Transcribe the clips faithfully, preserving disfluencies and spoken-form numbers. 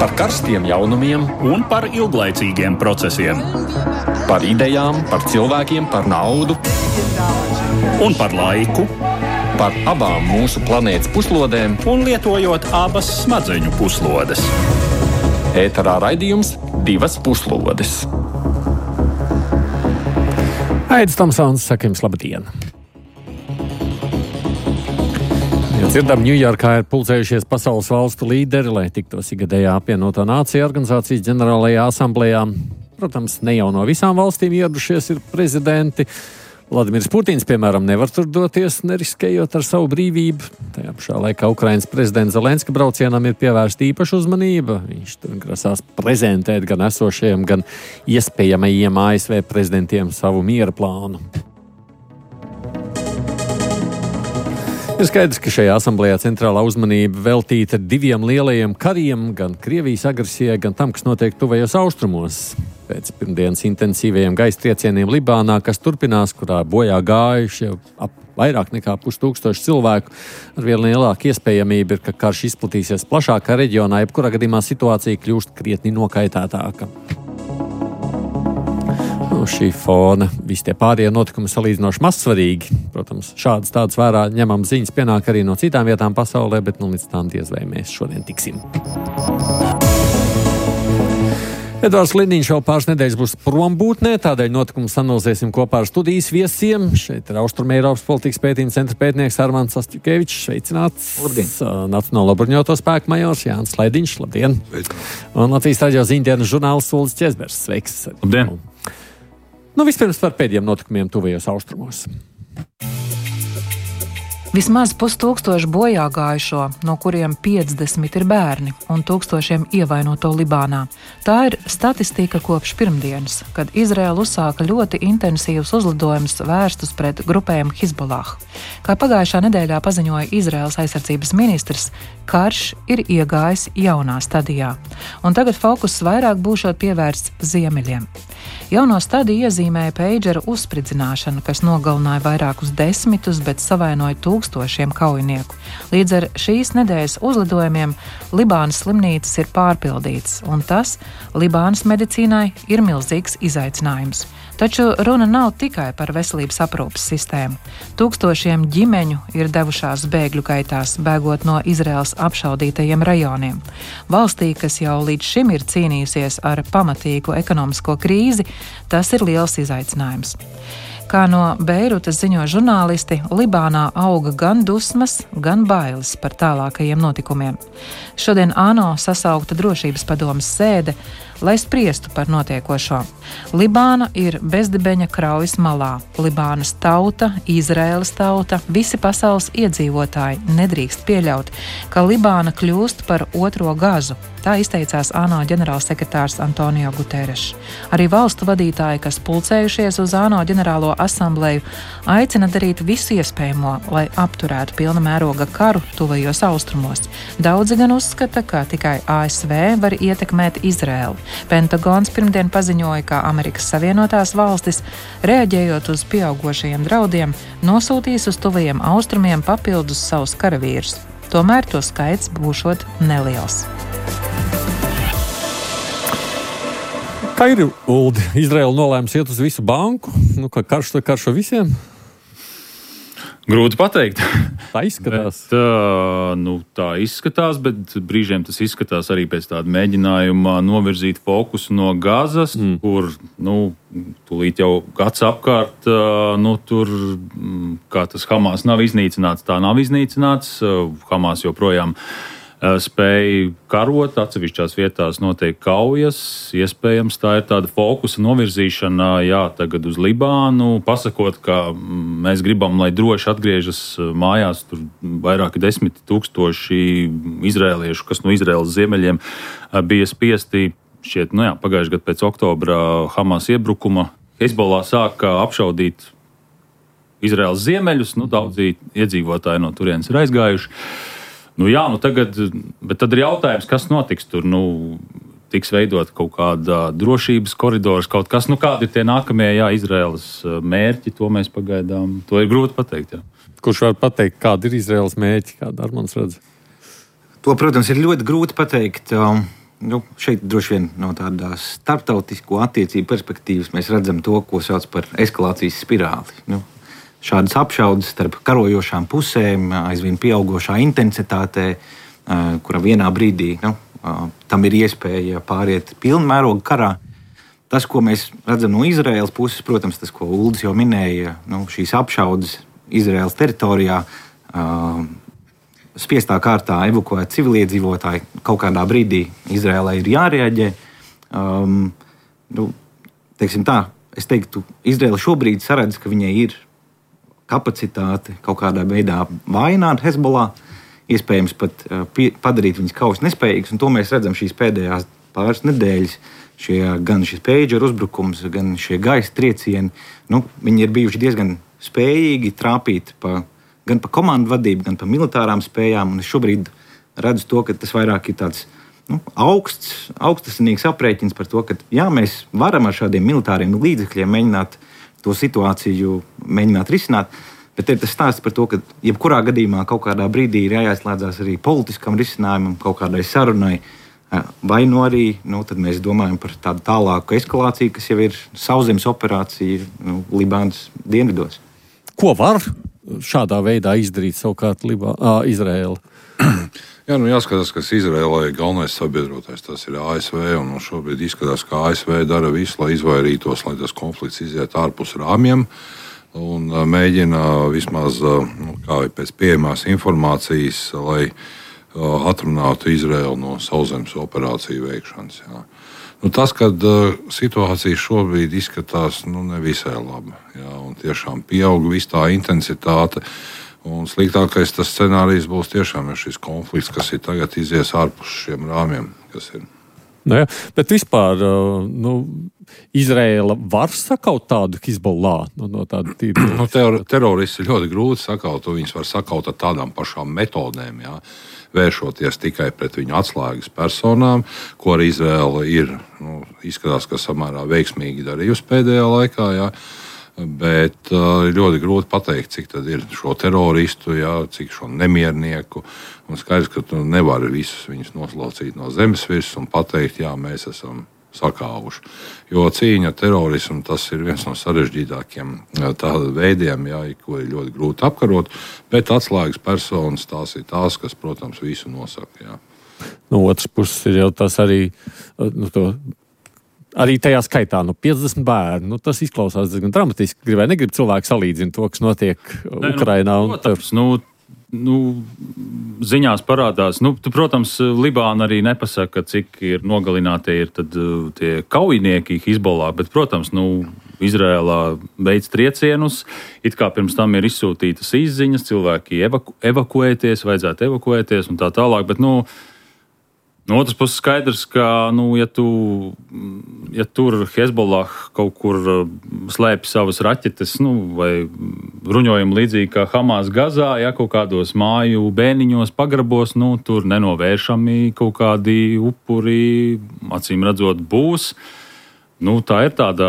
Par karstiem jaunumiem un par ilglaicīgiem procesiem. Par idejām, par cilvēkiem, par naudu Un par laiku. Par abām mūsu planētas puslodēm. Un lietojot abas smadzeņu puslodes. Ēterā raidījums Divas puslodes. Aidis Tomsons, saka jums labdien! Ja dzirdam, Ņujorkā ir pulcējušies pasaules valstu līderi, lai tiktos ikgadējā apvienoto nāciju organizācijas ģenerālajā asamblējā. Protams, ne jau no visām valstīm ieradušies ir prezidenti. Vladimirs Putins, piemēram, nevar tur doties, neriskējot ar savu brīvību. Tajā pašā laikā Ukrainas prezidents Zelenska braucienam ir pievērsta īpaša uzmanība. Viņš tur grasās prezentēt gan esošajiem, gan iespējamajiem A S V prezidentiem savu miera plānu. Ir skaidrs, ka šajā asamblējā centrālā uzmanība veltīta diviem lielajiem kariem, gan Krievijas agresijai, gan tam, kas notiek tuvajos austrumos. Pēc pirmdienas intensīvajiem gaisa triecieniem Libānā, kas turpinās, kurā bojā gājuši ap vairāk nekā pustūkstoši cilvēku, ar vien lielāku iespējamību ir, ka karš izplatīsies plašākā reģionā, jebkurā gadījumā situācija kļūst krietni nokaitētāka. No šī fona visi tie pārējie notikumi salīdzinoši mazsvarīgi. Protams, šādas tādas vērā ņemam ziņas pienāk arī no citām vietām pasaulē, bet nu līdz tām diez vai mēs šodien tiksim. Edvards Liniņš vēl pāris nedēļas būs prombūtnē, tādēļ notikumus analizēsim kopā ar studijas viesiem. Šeit ir Austrumeiropas politikas pētījuma centra pētnieks Armands Astjukevičs, sveicināts. Labdien. Nacionālo bruņoto spēku majors Jānis Slaidiņš, labdien. Un Latvijas radio ziņdienas žurnālists Uldis Česbergs, sveiks. Labdien. Nu, vispirms par pēdējiem notikumiem tuvajos austrumos. Vismaz pustūkstoši bojā gājušo, no kuriem piecdesmit ir bērni un tūkstošiem ievainoto Libānā. Tā ir statistika kopš pirmdienas, kad Izraela uzsāka ļoti intensīvus uzlidojumus vērstus pret grupējumu Hizbollah. Kā pagājušā nedēļā paziņoja Izraels aizsardzības ministrs, karš ir iegājis jaunā stadijā, un tagad fokus vairāk būšot pievērsts ziemeļiem. Jauno stadiju iezīmēja peidžera uzspridzināšana, kas nogalināja vairākus desmitus, bet savainoja tūkstošiem kaujinieku. Līdz ar šīs nedēļas uzlidojumiem Libānas slimnīcas ir pārpildītas, un tas Libānas medicīnai ir milzīgs izaicinājums. Taču runa nav tikai par veselības aprūpes sistēmu. Tūkstošiem ģimeņu ir devušās bēgļu gaitās, bēgot no Izraels apšaudītajiem rajoniem. Valstī, kas jau līdz šim ir cīnījusies ar pamatīgu ekonomisko krīzi, tas ir liels izaicinājums. Kā no Beirutas ziņo žurnālisti, Libānā auga gan dusmas, gan bailes par tālākajiem notikumiem. Šodien ANO sasaukta drošības padomes sēde, lai spriestu par notiekošo. Libāna ir bezdibeņa kraujas malā. Libānas tauta, Izraēlas tauta, visi pasaules iedzīvotāji nedrīkst pieļaut, ka Libāna kļūst par otro Gazu. Tā izteicās ANO ģenerālsekretārs Antonio Guterres. Arī valstu vadītāji, kas pulcējušies uz ANO ģenerālo asambleju, aicina darīt visu iespējamo, lai apturētu pilna mēroga karu tuvajos austrumos. Daudzi gan uzskata, ka tikai A S V var ietekmēt Izraēlu. Pentagons pirmdien paziņoja, ka Amerikas Savienotās valstis, reaģējot uz pieaugošajiem draudiem, nosūtīs uz tuvajiem austrumiem papildus savus karavīrus. Tomēr to skaits būšot neliels. Kā ir, Uldi? Izraela nolēma iet uz visu banku? Nu, ka karš to karšo visiem? Grūti pateikt. Tā izskatās. Bet, uh, nu, tā izskatās, bet brīžiem tas izskatās arī pēc tāda mēģinājuma novirzīt fokusu no Gazas, mm. kur, nu, tūlīt jau gads apkārt, uh, nu, tur, kā tas Hamas nav iznīcināts, tā nav iznīcināts. Uh, Hamas joprojām spēja karot, atsevišķās vietās notiek kaujas, iespējams tā ir tāda fokusa novirzīšana, jā, tagad uz Libānu, pasakot, ka mēs gribam, lai droši atgriežas mājās tur vairāki desmit tūkstoši izrēliešu, kas no Izraēlas ziemeļiem bija spiesti, šķiet, nu jā, pagājušajā gadā pēc oktobra Hamas iebrukuma, Hezbollah sāka apšaudīt Izraēlas ziemeļus, nu daudzi iedzīvotāji no turienes ir aizgājuši. Nu jā, nu tagad, bet tad ir jautājums, kas notiks tur, nu, tiks veidot kaut kāda drošības koridors, kaut kas, nu kādi ir tie nākamie, jā, Izraēlas mērķi, to mēs pagaidām, to ir grūti pateikt, jā. Kurš var pateikt, kāda ir Izraēlas mērķi, kāda Armands redz? To, protams, ir ļoti grūti pateikt. nu, šeit droši vien no tādas starptautisko attiecību perspektīvas mēs redzam to, ko sauc par eskalācijas spirāli. Nu, šādas apšaudes starp karojošām pusēm, aizvien pieaugošā intensitātē, kura vienā brīdī nu, tam ir iespēja pāriet pilnmēroga karā. Tas, ko mēs redzam no Izraēlas puses, protams, tas, ko Uldis jau minēja, nu, šīs apšaudes Izraēlas teritorijā, spiestā kārtā evakuēt civiliedzīvotāji, kaut kādā brīdī Izraēlai ir jārēģē. Um, nu, teiksim tā, es teiktu, Izraēla šobrīd saredz, ka viņai ir kapacitāte kaut kādā veidā vājināt Hezbollah, iespējams pat uh, pie, padarīt viņas kaujas nespējīgas, un to mēs redzam šīs pēdējās pāris nedēļas. Šie, gan šis pēģeru uzbrukums, gan šie gaisa triecieni, nu, viņi ir bijuši diezgan spējīgi trāpīt pa gan par komandu vadību, gan par militārām spējām. Un es šobrīd redzu to, ka tas vairāk ir tāds nu, augsts, augstasinīgs aprēķins par to, ka jā, mēs varam ar šādiem militāriem līdzekļiem mēģināt to situāciju mēģināt risināt, bet ir tas stāsts par to, ka jebkurā gadījumā kaut kādā brīdī ir jāieslēdzās arī politiskam risinājumam, kaut kādai sarunai, vai nu arī nu, tad mēs domājam par tādu tālāku eskalāciju, kas jau ir sauszemes operācija nu, Libānas dienvidos. Ko var šādā veidā izdarīt savukārt Libā, ā, Izraēla? Jā, nu jāskatās, kas Izraēlai galvenais sabiedrotais, tas ir A S V, un šobrīd izskatās, ka A S V dara visu, lai izvairītos, lai tas konflikts iziet ārpus rāmjiem, un mēģina vismaz, nu, kā pēc pieejamās informācijas, lai atrunātu Izraēlu no sauszemes operāciju veikšanas. Jā. Nu, tas, kad uh, situācija šobrīd izskatās nu, nevisai labi, jā, un tiešām pieaug viss tā intensitāte, un sliktākais tas scenārijs būs tiešām šis konflikts, kas ir tagad izies ārpus šiem rāmjiem, kas ir. Nu, jā, bet vispār nu, Izraēla var sakaut tādu Hezbollah? Nu, no tāda tīpa... nu, ter- teroristi ir ļoti grūti sakaut, un viņus var sakaut ar tādām pašām metodēm, jā. Vēršoties tikai pret viņu atslēgas personām, ko arī Izraēla ir, nu, izskatās, ka samērā veiksmīgi darījusi pēdējā laikā, jā. Bet uh, ļoti grūti pateikt, cik tad ir šo teroristu, jā, cik šo nemiernieku, un skaidrs, ka tu nevari visus viņus noslaucīt no zemes virsmas un pateikt, jā, mēs esam sakāvuši. Jo cīņa ar terorismu tas ir viens no sarežģītākiem tāda veidiem, jā, ko ir ļoti grūti apkarot, bet atslēgas personas tās ir tās, kas, protams, visu nosaka. Jā. No otras puses ir jau tas arī, nu, to, arī tajā skaitā, nu, piecdesmit bērni, nu, tas izklausās diezgan dramatiski. Gribēja, negrib cilvēki salīdzina to, kas notiek ne, Ukrainā. Nu, protams, un... nu, Nu, ziņās parādās, nu, tu, protams, Libāna arī nepasaka, cik ir nogalināti ir tad, tie kaujinieki Hezbollah, bet, protams, nu, Izrēlā veids triecienus, it kā pirms tam ir izsūtītas izziņas, cilvēki evaku, evakuēties, vajadzētu evakuēties un tā tālāk, bet, nu, no otras puses skaidrs, ka, nu, ja, tu, ja tur Hezbollah kaut kur slēpj savas raķetes, nu, vai bruņojumi līdzīgi kā Hamas Gazā, ja kaut kādos māju bēniņos, pagrabos, nu, tur nenovēršami kaut kādi upuri, acīm redzot, būs. Nu, tā ir tāda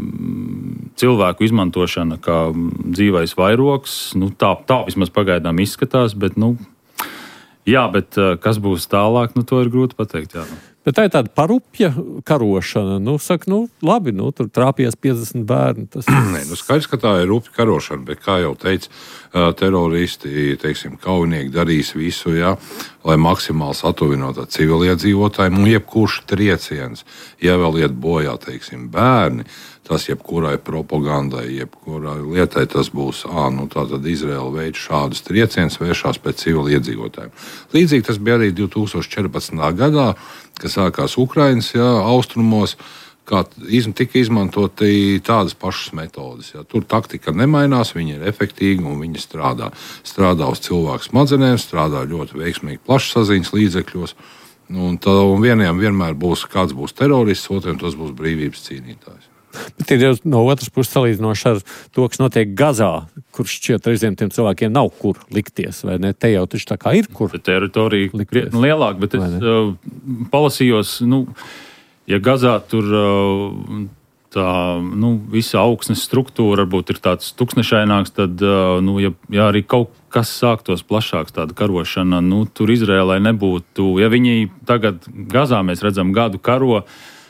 cilvēku izmantošana kā dzīvais vairogs. Nu, tā, tā vismaz pagaidām izskatās, bet, nu, jā, bet kas būs tālāk, nu, to ir grūti pateikt. Jā. Bet tā ir tāda parupja karošana. Nu, saka, nu, labi, nu, tur trāpījās piecdesmit bērni. Tas... Nē, nu, skaidrs, ka tā ir rupja karošana, bet, kā jau teica, teroristi, teiksim, kaujinieki darīs visu, jā, lai maksimāli satuvinātu civiliedzīvotājiem, un jebkurš trieciens, ja vēl iet bojā, teiksim, bērni, tas jebkurai propagandai, jebkurai lietai tas būs, ā, nu tā tad Izraēla veids šādus triecienus, vēršās pēc civiliedzīvotājiem. Līdzīgi tas bija arī divi tūkstoši četrpadsmitajā gadā, kas sākās Ukrainas, jā, austrumos, kā izm, tika izmantoti tādas pašas metodas. Jā. Tur taktika nemainās, viņi ir efektīvi un viņi strādā. Strādā uz cilvēku smadzenēm, strādā ļoti veiksmīgi plašsaziņas līdzekļos. Un, tā, un vieniem vienmēr būs kāds būs terorists, otriem tas būs brīvības cīnītājs. Bet ir jau no otras puses salīdzinoši ar to, kas notiek Gazā, kur šķiet reizēm tiem cilvēkiem nav kur likties, vai ne? Te jau taču tā kā ir kur. Teritorija krietni lielāka, bet es uh, palasījos, nu, ja Gazā tur uh, tā nu, visa augsnes struktūra varbūt ir tāds tuksnešaināks, tad, nu, ja, ja arī kaut kas sāktos plašāks tāda karošana, nu, tur Izrēlai nebūtu, ja viņi tagad Gazā mēs redzam gadu karo,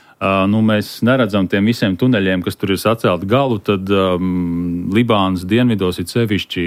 nu, mēs neredzam tiem visiem tuneļiem, kas tur ir sacelti galu, tad um, Libānas dienvidos ir sevišķi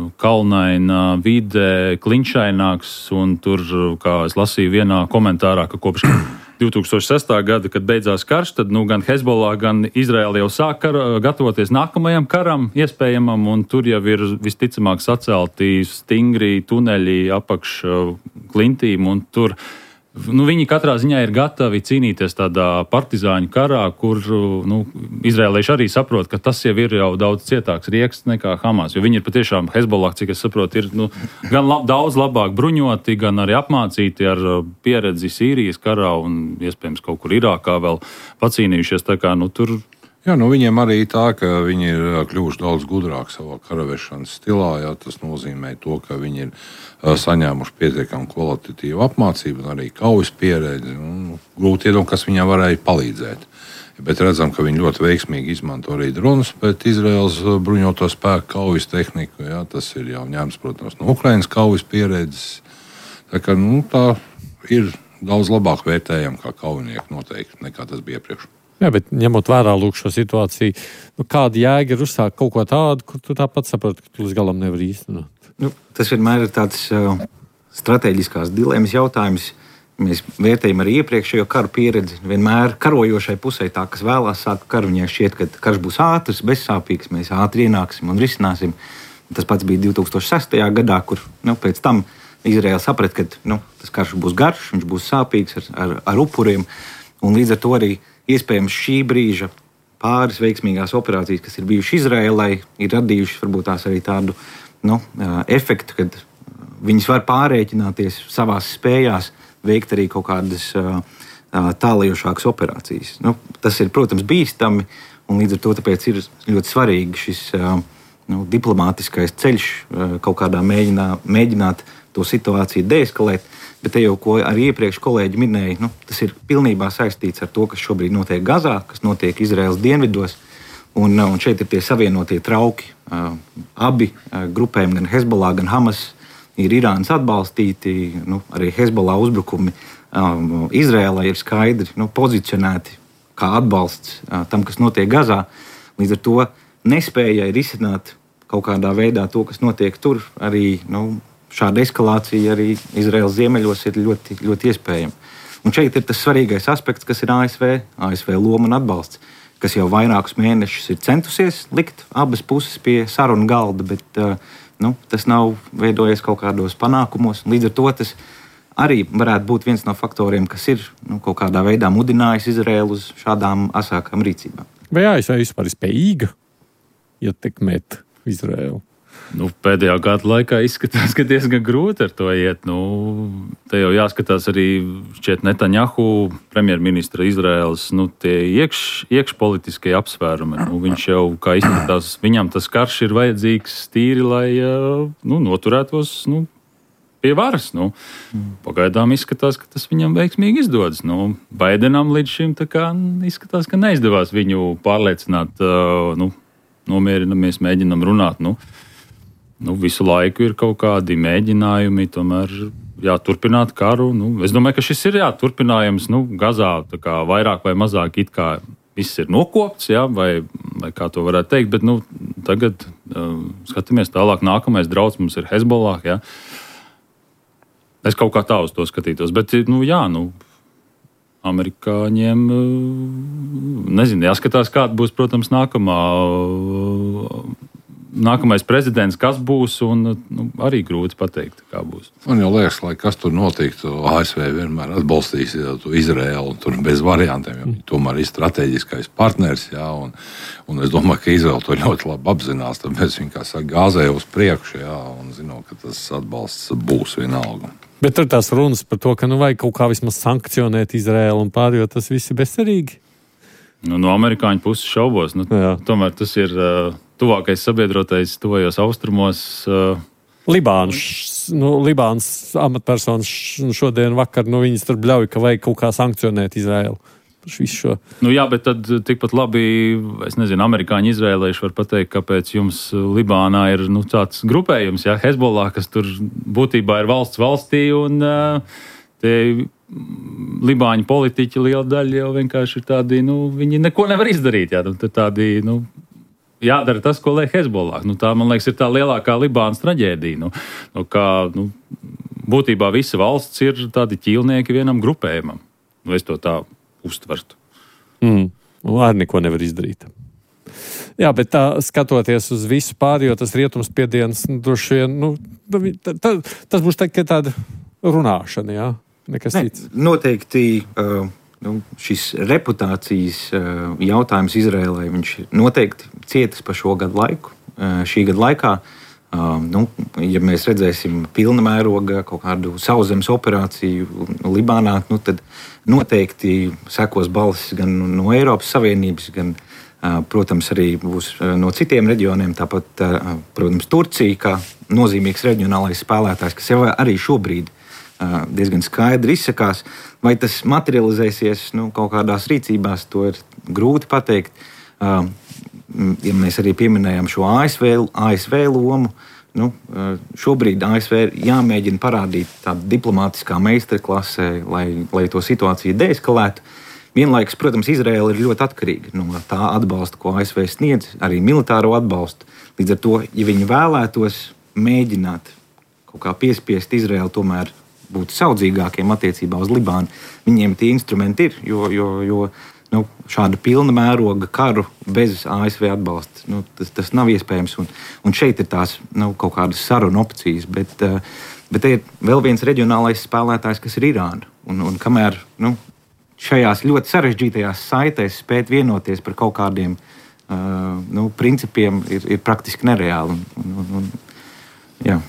kalnaina vide, kliņšaināks, un tur, kā es lasīju vienā komentārā, ka kopš divi tūkstoši sestā gada, kad beidzās karš, tad nu, gan Hezbollah, gan Izraela jau sāk kar, gatavoties nākamajam karam, iespējamam, un tur jau ir visticamāk sacelti stingri tuneļi apakš klintīm, un tur nu, viņi katrā ziņā ir gatavi cīnīties tādā partizāņu karā, kur nu, izrēlieši arī saprot, ka tas jau ir jau daudz cietāks rieksts nekā Hamas, jo viņi ir patiešām Hezbollah, cik es saprotu, ir nu, gan lab, daudz labāk bruņoti, gan arī apmācīti ar pieredzi Sīrijas karā un iespējams kaut kur Irākā vēl pacīnījušies, tā kā nu, tur. Jā, nu viņiem arī tā, ka viņi ir kļuvuši daudz gudrāki savā karavešanas stilā. Jā, tas nozīmē to, ka viņi ir saņēmuši pietiekami kvalitatīvu apmācību un arī kaujas pieredzi. Grūti iedomāt, kas viņiem varēja palīdzēt. Bet redzam, ka viņi ļoti veiksmīgi izmanto arī dronus pēc Izraēlas bruņoto spēku kaujas tehniku. Jā, tas ir jau ņemts, protams, no Ukrainas kaujas pieredzes. Tā kā nu, tā ir daudz labāk vērtējama kā kaujinieki noteikti nekā tas bija iepriekš. Jā, bet ņemot vērā lūk šo situāciju, nu, kāda jēga ir uzsākt kaut ko tādu, kur tu tāpat saproti, ka tu līdz galam nevar īstenot? Nu, tas vienmēr ir tāds uh, strateģiskās dilemmas jautājums. Mēs vērtējam arī iepriekšējo karu pieredzi. Vienmēr karojošai pusē tā, kas vēlās sākt karu, viņai šķiet, ka karš būs ātrs, bezsāpīgs, mēs ātri ienāksim un risināsim. Tas pats bija divi tūkstoši sestajā gadā, kur nu, pēc tam Izraēla saprat, ka nu, tas karš būs garš, viņš būs sāpīgs ar, ar, ar upuriem, un līdz ar to arī iespējams šī brīža pāris veiksmīgās operācijas, kas ir bijušas Izraēlai, ir radījušas varbūt tās arī tādu nu, efektu, kad viņas var pārrēķināties savās spējās, veikt arī kaut kādas tālajošākas operācijas. Nu, tas ir, protams, bīstami, un līdz ar to tāpēc ir ļoti svarīgi šis nu, diplomātiskais ceļš kaut kādā mēģinā, mēģināt to situāciju deeskalēt. Bet te jau, ko arī iepriekš kolēģi minēja, nu, tas ir pilnībā saistīts ar to, kas šobrīd notiek Gazā, kas notiek Izraēlas dienvidos. Un, un šeit ir tie savienotie trauki. Uh, abi uh, grupējumi, gan Hezbollah, gan Hamas, ir Irānas atbalstīti. Nu, arī Hezbollah uzbrukumi um, Izraēlai ir skaidri nu, pozicionēti kā atbalsts uh, tam, kas notiek Gazā. Līdz ar to nespējai risināt kaut kādā veidā to, kas notiek tur, arī nu, šāda eskalācija arī Izraēlas ziemeļos ir ļoti, ļoti iespējama. Un šeit ir tas svarīgais aspekts, kas ir A S V, A S V loma un atbalsts, kas jau vairākus mēnešus ir centusies likt abas puses pie sarunu galda, bet nu, tas nav veidojies kaut kādos panākumos. Līdz ar to tas arī varētu būt viens no faktoriem, kas ir nu, kaut kādā veidā mudinājis Izraēlu uz šādām asākām rīcībām. Vai A S V vispār ir spējīga ietekmēt Izraēlu? Nu, pēdējā gada laikā izskatās, ka diezgan grūti ar to iet. Nu, te jau jāskatās arī šķiet Netanjahu, premjerministra Izraēlas, nu, tie iekš, iekšpolitiskie apsvērumi. Nu, viņš jau, kā izskatās, viņam tas karš ir vajadzīgs tīri, lai nu, noturētos nu, pie varas. Nu, pagaidām izskatās, ka tas viņam veiksmīgi izdodas. Nu, Baidenam līdz šim tā kā izskatās, ka neizdevās viņu pārliecināt. Nu, nomierinamies, mēģinam runāt. Nu, Nu, visu laiku ir kaut kādi mēģinājumi, tomēr jāturpināt karu. Nu, es domāju, ka šis ir jāturpinājums. Nu, Gazā tā kā vairāk vai mazāk it kā viss ir nokopts, jā, vai, vai kā to varētu teikt, bet nu, tagad uh, skatāmies tālāk. Nākamais drauds mums ir Hezbollah. Jā. Es kaut kā tā uz to skatītos, bet nu, jā, nu, amerikāņiem nezinu, jāskatās, kāda būs, protams, nākamā. Nākamais prezidents, kas būs, un nu, arī grūti pateikt, kā būs. Man jau liekas, lai kas tur notiktu, A S V vienmēr atbalstīs Izraēlu, un tur bez variantiem. Mm. Tomēr ir strateģiskais partners, jā, un, un es domāju, ka Izraēla to ļoti labi apzinās, tāpēc viņi, kā saka, gāzē uz priekšu, jā, un zinot, ka tas atbalsts būs vienalga. Bet tur tās runas par to, ka nu vajag kaut kā vismaz sankcionēt Izraēlu un pārējo, tas viss ir bezcerīgi. Nu, no amerikāņu puses šaubos. Nu, tomēr tas ir uh, tuvākais sabiedrotais tuvajos austrumos. Uh, Libāns, nu, Libāns amatpersonas šodien vakar, nu, viņas tur bļauj, ka vajag kaut kā sankcionēt Izraēlu. visu šo. Nu jā, bet tad tikpat labi, es nezinu, amerikāņi, izrēlieši var pateikt, kāpēc jums Libānā ir nu, tāds grupējums, jā, Hezbollah, kas tur būtībā ir valsts valstī, un uh, tie libāņu politiķi liela daļa jau vienkārši ir tādi, nu, viņi neko nevar izdarīt, jā, nu, tādi, nu, jādara tas, ko liek Hezbollah. Nu, tā, man liekas, ir tā lielākā Libānas traģēdija, nu, nu, kā, nu, būtībā visa valsts ir tādi ķīlnieki vienam grupējumam. Nu, es to tā uztvertu. Mm. Arī neko nevar izdarīt. Jā, bet tā skatoties uz visu pārējo, tas rietums spiediens, nu, droši vien, nu, tā, tā, tas būs tā, tāda runāšana, jā? Nekas ne, cits. Noteikti uh, nu, šis reputācijas uh, jautājums Izrēlē, viņš noteikti cietis pa šo gadu laiku. Uh, šī gada laikā, uh, nu, ja mēs redzēsim pilna mēroga kaut kādu sauszemes operāciju Libānā, nu, tad noteikti sekos balsis gan no Eiropas Savienības, gan, protams, arī būs no citiem reģioniem. Tāpat, protams, Turcija kā nozīmīgs reģionālais spēlētājs, kas jau arī šobrīd diezgan skaidri izsakās. Vai tas materializēsies nu, kaut kādās rīcībās, to ir grūti pateikt. Ja mēs arī pieminējam šo A S V, A S V lomu, nu, šobrīd A S V ir jāmēģina parādīt tādu diplomātiskā meistarklasē, lai, lai to situāciju deeskalētu. Vienlaikus, protams, Izraēla ir ļoti atkarīga no tā atbalsta, ko A S V sniedz, arī militāro atbalstu. Līdz ar to, ja viņi vēlētos mēģināt kaut kā piespiest Izraēlu tomēr būt saudzīgākiem attiecībā uz Libānu, viņiem tie instrumenti ir, jo, jo, jo nu, šāda pilna mēroga karu bez A S V atbalsta, nu, tas, tas nav iespējams. Un, un šeit ir tās nu, kaut kādas sarunu opcijas, bet, uh, bet te ir vēl viens reģionālais spēlētājs, kas ir Irāna. Un, un kamēr nu, šajās ļoti sarežģītajās saitēs spēt vienoties par kaut kādiem uh, nu, principiem, ir, ir praktiski nereāli. Un, un, un, jā.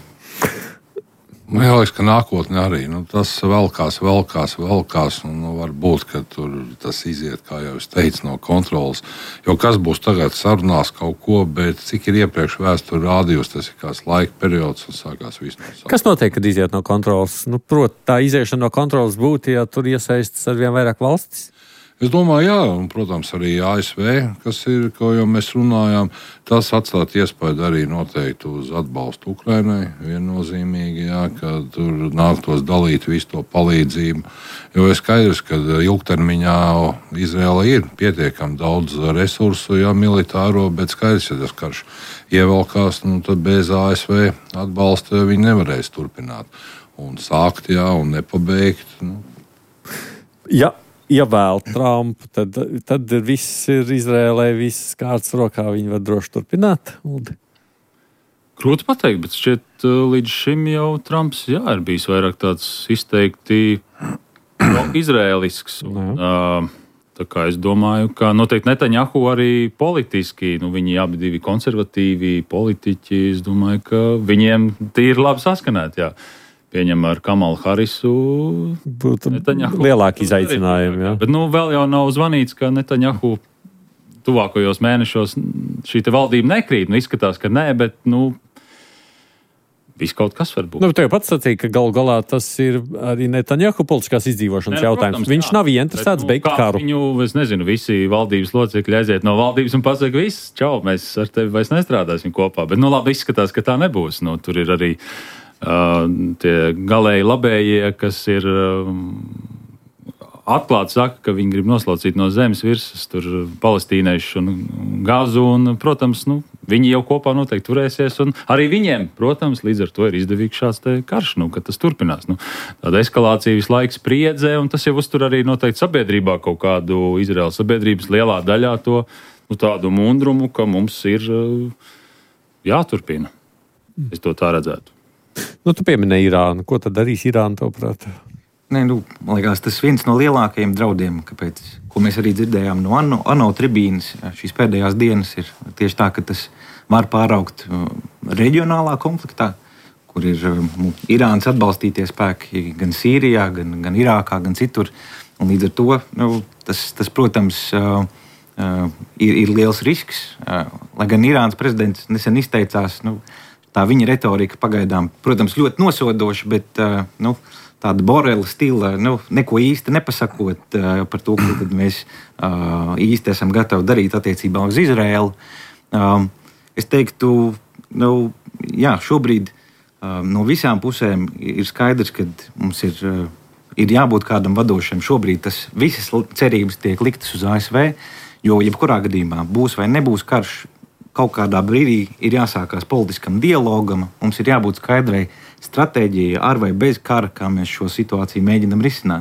Man liekas, ka nākotnē arī nu, tas velkās, velkās, velkās. Un, nu, varbūt, ka tur tas iziet, kā jau es teicu, no kontrolas. Jo kas būs tagad sarunās kaut ko, bet cik ir iepriekš vēsture rādījusi, tas ir kāds laika periods un sākās viss no sākuma. Kas notiek, kad iziet no kontrolas? Nu, prot, tā iziešana no kontrolas būtu, ja tur iesaistas ar vien vairāk valstis? Es domāju, jā, un, protams, arī A S V, kas ir, ko jau mēs runājām, tas atstāt iespēju arī noteikti uz atbalstu Ukrainai, viennozīmīgi, jā, ka tur nāktos dalīt visu to palīdzību, jo ir skaidrs, ka ilgtermiņā Izraela ir pietiekami daudz resursu, jā, militāro, bet skaidrs, ja tas karš ievelkās, nu, tad bez A S V atbalsta viņi nevarēs turpināt un sākt, jā, un nepabeigt. Nu. Ja. Ja vēl Trumpu, tad, tad viss ir Izrēlē, viss kārtas rokā, viņi var droši turpināt. Grūti pateikt, bet šķiet līdz šim jau Trumps jā, ir bijis vairāk tāds izteikti no, izrēlisks. Un, uh, tā kā es domāju, ka noteikti Netanjahu arī politiski, nu viņi abi divi konservatīvi politiķi, es domāju, ka viņiem tīri labi saskanēt, jā. Pieņem ar Kamalu Harisu. Būtu lielāki izaicinājumi. Jā. Bet nu, vēl jau nav zvanīts, ka Netanjahu tuvākajos mēnešos šī valdība nekrīt. Nu, izskatās, ka nē, bet nu, viss kaut kas var būt. Nu, tev pats sacīja, ka galu galā tas ir arī Netanjahu politiskās izdzīvošanas Nē, jautājums. Protams, Viņš jā. Nav ieinteresēts nu, beigt karu. Viņu, es nezinu, visi valdības locekļi aiziet no valdības un pasaka, viss, čau, mēs ar tevi vairs nestrādāsim kopā. Bet nu labi, izskatās, ka tā nebūs. Nu, tur ir arī Uh, tie galēji labējie, kas ir uh, atklāti saka, ka viņi grib noslaucīt no zemes virsmas tur palestīniešu un Gazu, un, protams, nu, viņi jau kopā noteikti turēsies, un arī viņiem, protams, līdz ar to ir izdevīgs šāds te karš, nu, ka tas turpinās. Nu, tāda eskalācija visu laiku spriedzē, un tas jau uztur arī noteikti sabiedrībā kaut kādu Izraēlas sabiedrības lielā daļā to nu, tādu mundrumu, ka mums ir uh, jāturpina. Es to tā redzētu. Nu, tu pieminēji Irānu. Ko tad darīs Irāna, tavuprāt? Nē, nu, man liekas, tas viens no lielākajiem draudiem, kāpēc, ko mēs arī dzirdējām no ANO, ANO tribīnes šīs pēdējās dienas, ir tieši tā, ka tas var pāraukt reģionālā konfliktā, kur ir Irānas atbalstītie spēki gan Sīrijā, gan, gan Irākā, gan citur. Un līdz ar to nu, tas, tas, protams, ir, ir liels risks. Lai gan Irānas prezidents nesen izteicās, nu, tā viņa retorika pagaidām, protams, ļoti nosodoša, bet nu, tāda Borela stila, nu, neko īsti nepasakot uh, par to, ko tad mēs uh, īsti esam gatavi darīt attiecībā uz Izraēlu. Um, es teiktu, nu, jā, šobrīd uh, no visām pusēm ir skaidrs, ka mums ir, uh, ir jābūt kādam vadošam. Šobrīd tas visas cerības tiek liktas uz A S V, jo jebkurā gadījumā būs vai nebūs karš, kaut kādā brīdī ir jāsākās politiskam dialogam, mums ir jābūt skaidrai stratēģijai, ar vai bez kara, kā mēs šo situāciju mēģinam risināt.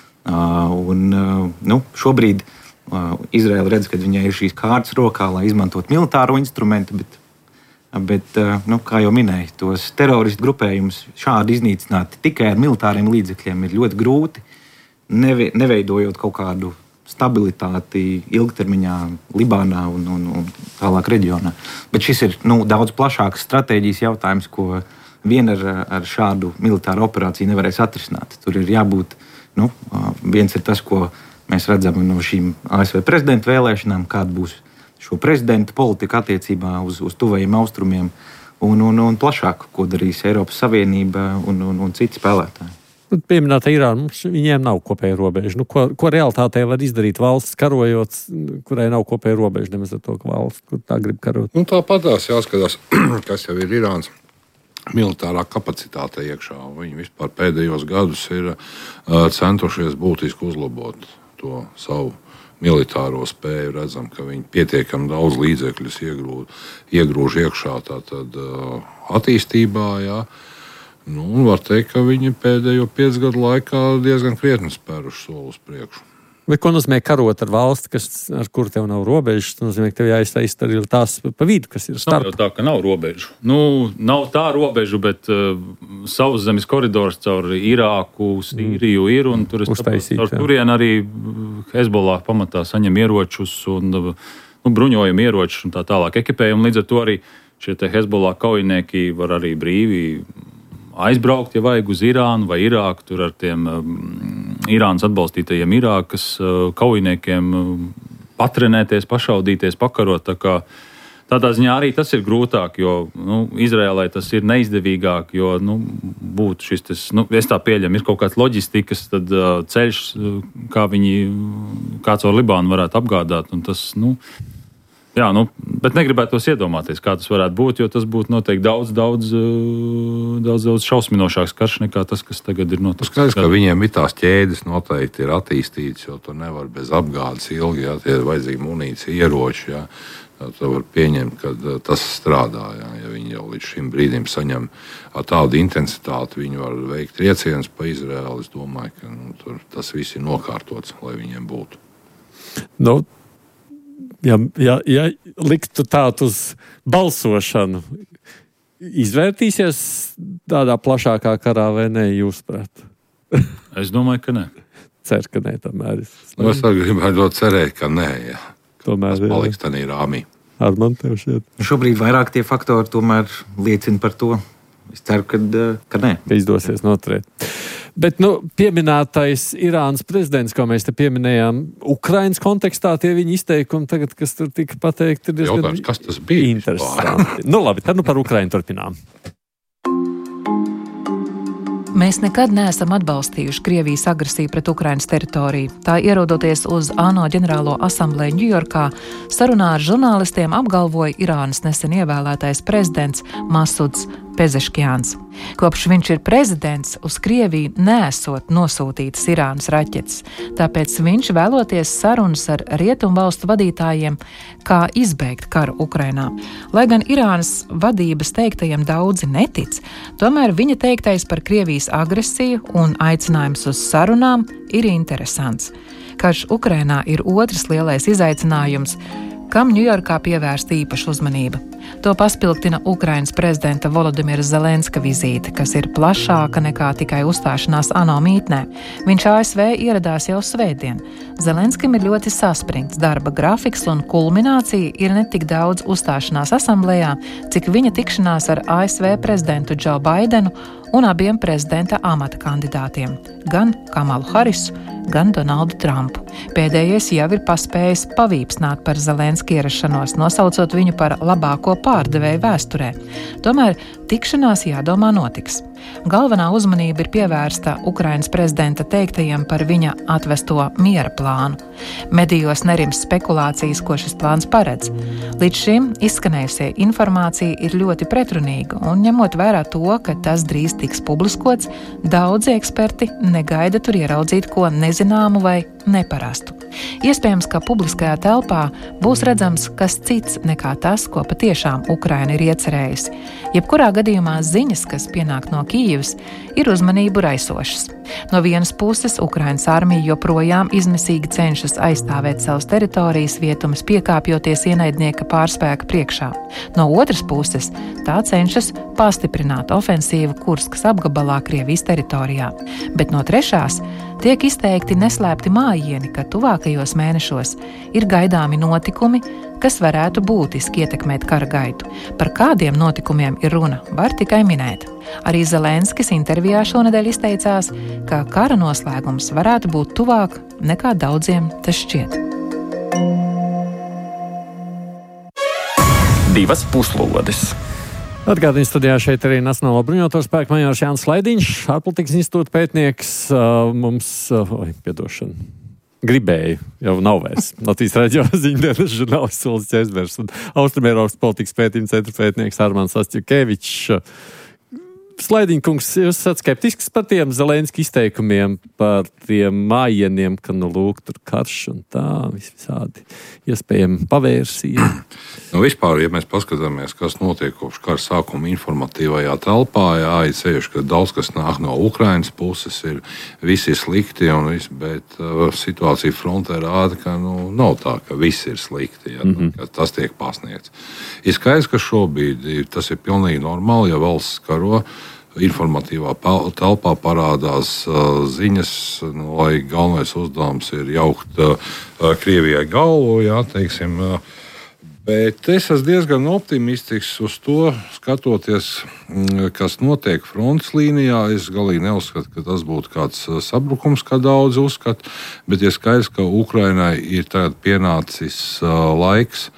Uh, un, uh, nu, šobrīd uh, Izraela redz, ka viņai ir šīs kārtas rokā, lai izmantot militāro instrumentu, bet, bet uh, nu, kā jau minēju, tos teroristu grupējumus šādi iznīcināt tikai ar militāriem līdzekļiem ir ļoti grūti, neve, neveidojot kaut kādu stabilitāti ilgtermiņā Libānā un, un, un tālāk reģionā. Bet šis ir nu, daudz plašāks stratēģijas jautājums, ko vien ar, ar šādu militāru operāciju nevarēs atrisināt. Tur ir jābūt, nu, viens ir tas, ko mēs redzam no šīm A S V prezidenta vēlēšanām, kāda būs šo prezidenta politika attiecībā uz, uz tuvajiem austrumiem un, un, un plašāk, ko darīs Eiropas Savienība un, un, un citi spēlētāji. Pieminēta Irāna, mums viņiem nav kopēja robeža. Nu, ko, ko realitātē var izdarīt valsts karojot, kurai nav kopēja robeža, nemaz ar to, ka valsts, kur tā grib karot? Nu, tāpatās jāskatās, kas jau ir Irānas militārā kapacitāte iekšā. Viņi vispār pēdējos gadus ir uh, centušies būtiski uzlabot to savu militāro spēju. Redzam, ka viņi pietiekami daudz līdzekļus iegrūž, iegrūž iekšā tātad uh, attīstībā, jā. Nu, var teikt, ka viņi pēdējo piecu gadu laikā diezgan krietni spēruši soli uz priekšu. Bet ko nozīmē karot ar valsti, kas, ar kuru tev nav robežas? Tas nozīmē, ka tev jāiztaist arī tās pa vidu, kas ir starp. Nav jau tā, ka nav robežu. Nu, nav tā robežu, bet uh, sauszemes koridors caur Irāku, Sīriju ir, un tur Uztaisīt, ar turien arī Hezbollah pamatā saņem ieročus un nu, bruņojumu ieročus un tā tālāk ekipējumu. Līdz ar to arī šie te Hezbollah kaujinieki var arī brīvi aizbraukt, ja vajag, uz Irānu vai Irāku, tur ar tiem um, Irānas atbalstītajiem Irākas uh, kaujiniekiem uh, patrenēties, pašaudīties, pakarot. Tā kā, tādā ziņā arī tas ir grūtāk, jo nu, Izrēlai tas ir neizdevīgāk, jo nu, būtu šis, tas, nu, es tā pieļemu, ir kaut kāds loģistikas tad, uh, ceļš, uh, kā viņi, kāds ar Libānu varētu apgādāt, un tas, nu, jā, nu, bet negribētu tos iedomāties, kā tas varētu būt, jo tas būtu noteikti daudz, daudz, daudz, daudz šausminošāks karš nekā tas, kas tagad ir noticis. Skaidrs, ka viņiem ir tās ķēdes noteikti ir attīstītas, jo tu nevar bez apgādes ilgi, jā, tie ir vajadzīgi munīcija, ieroči, jā. Tu var pieņemt, ka tas strādā, jā. Ja viņi jau līdz šim brīdim saņem ar tādu intensitāti, viņi var veikt triecienus pa Izraēlu. Es domāju, ka nu, tur tas viss ir nokārtots, lai viņiem būtu. Nu, Ja, ja, ja liktu tādu uz balsošanu, izvērtīsies tādā plašākā karā vai nē, jūsuprāt? Es domāju, ka nē. Ceru, ka nē, tomēr. Nu, es arī gribētu cerēt, ka nē, jā. Tomēr, tas paliks tādā rāmī. Ar man tev šeit. Šobrīd vairāk tie faktori tomēr liecina par to. Es ceru, ka, ka nē. Ka izdosies noturēt. Bet, nu, pieminētais Irānas prezidents, ko mēs te pieminējām, Ukrainas kontekstā tie viņa izteikumi tagad, kas tur tika pateikti, ir diezgan jautājums, kas tas bija? Interesanti. Nu, labi, tad nu par Ukrainu turpinām. Mēs nekad neesam atbalstījuši Krievijas agresiju pret Ukrainas teritoriju. Tā ierodoties uz ANO ģenerālo asambleju Ņujorkā, sarunā ar žurnālistiem apgalvoja Irānas nesen ievēlētais prezidents Masuds Pezeškjāns. Kopš viņš ir prezidents, uz Krieviju neesot nosūtītas Irānas raķetes, tāpēc viņš vēloties sarunas ar rietumvalstu vadītājiem, kā izbeigt karu Ukrainā. Lai gan Irānas vadības teiktajiem daudzi netic, tomēr viņa teiktais par Krievijas agresiju un aicinājums uz sarunām ir interesants. Karš Ukrainā ir otrs lielais izaicinājums, kam Ņujorkā pievērsta īpaša uzmanība. To paspilgtina Ukrainas prezidenta Volodimira Zelenska vizīte, kas ir plašāka nekā tikai uzstāšanās ANO mītnē. Viņš A S V ieradās jau svētdien. Zelenskim ir ļoti saspringts darba grafiks un kulminācija ir ne tik daudz uzstāšanās asamblējā, cik viņa tikšanās ar A S V prezidentu Džo Baidenu un abiem prezidenta amata kandidātiem, gan Kamalu Harisu, gan Donaldu Trumpu. Pēdējais jau ir paspējis pavīpsnāt par Zelenska ierašanos, nosaucot viņu par labāko pārdevēju vēsturē. Tomēr tikšanās jādomā notiks. Galvenā uzmanība ir pievērsta Ukrainas prezidenta teiktajiem par viņa atvesto miera plānu. Medijos nerims spekulācijas, ko šis plāns paredz. Līdz šim izskanējusie informācija ir ļoti pretrunīga, un ņemot vērā to, ka tas drīz tiks publiskots, daudzi eksperti negaida tur ieraudzīt ko nezināmu vai neparastu. Iespējams, ka publiskajā telpā būs redzams kas cits nekā tas, ko patiešām Ukraina ir iecerējusi. Jebkurā gadījumā ziņas, kas pienāk no Kijivas, ir uzmanību raisošas. No vienas puses, Ukrainas armija joprojām izmisīgi cenšas aizstāvēt savas teritorijas vietumas, piekāpjoties ienaidnieka pārspēka priekšā. No otras puses, tā cenšas pastiprināt ofensīvu Kurskas apgabalā Krievijas teritorijā. Bet no trešās tiek izteikti neslēpti mājieni, ka tuvākajos mēnešos ir gaidāmi notikumi, kas varētu būtiski ietekmēt kara gaitu. Par kādiem notikumiem ir runa, var tikai minēt. Arī Zelenskis intervijā šonedēļ izteicās, ka kara noslēgums varētu būt tuvāk nekā daudziem tas šķiet. Divas puslodes. Atgādījums studijā šeit arī Nacionālo bruņoto spēku majors Jānis Laidiņš, ārpolitikas institūta pētnieks, mums, oi, piedošana, gribēju, jau nav vairs. Latvijas radio ziņdienas žurnālists Uldis Česbergs un Austrumēropas politikas pētījuma centra pētnieks Armāns Astjukevičs. Slaidiņkungs, jūs esat skeptisks par tiem Zelenski izteikumiem, par tiem mājieniem, ka nu lūk, tur karš un tā, visādi iespējami pavērsīja. Nu, vispār, ja mēs paskatāmies, kas notiek kopš kara sākuma informatīvajā telpā, jāizceļš, ka daudz kas nāk no Ukrainas puses, ir visi slikti, un viss, bet uh, situācija frontē rāda, ka nu, nav tā, ka viss ir slikti, ja, mm-hmm. ka tas tiek pasniegts. Ir skaidrs, ka šobrīd tas ir pilnīgi normāli, ja valsts karo, informatīvā telpā parādās uh, ziņas, nu, lai galvenais uzdevums ir jaukt uh, Krievijai galvu, jā, teiksim, uh, bet es esmu diezgan optimistisks uz to, skatoties, mm, kas notiek frontes līnijā. Es galīgi neuzskatu, ka tas būtu kāds sabrukums, kā daudz uzskata, bet ir skaidrs, ka Ukrainai ir tagad pienācis uh, laiks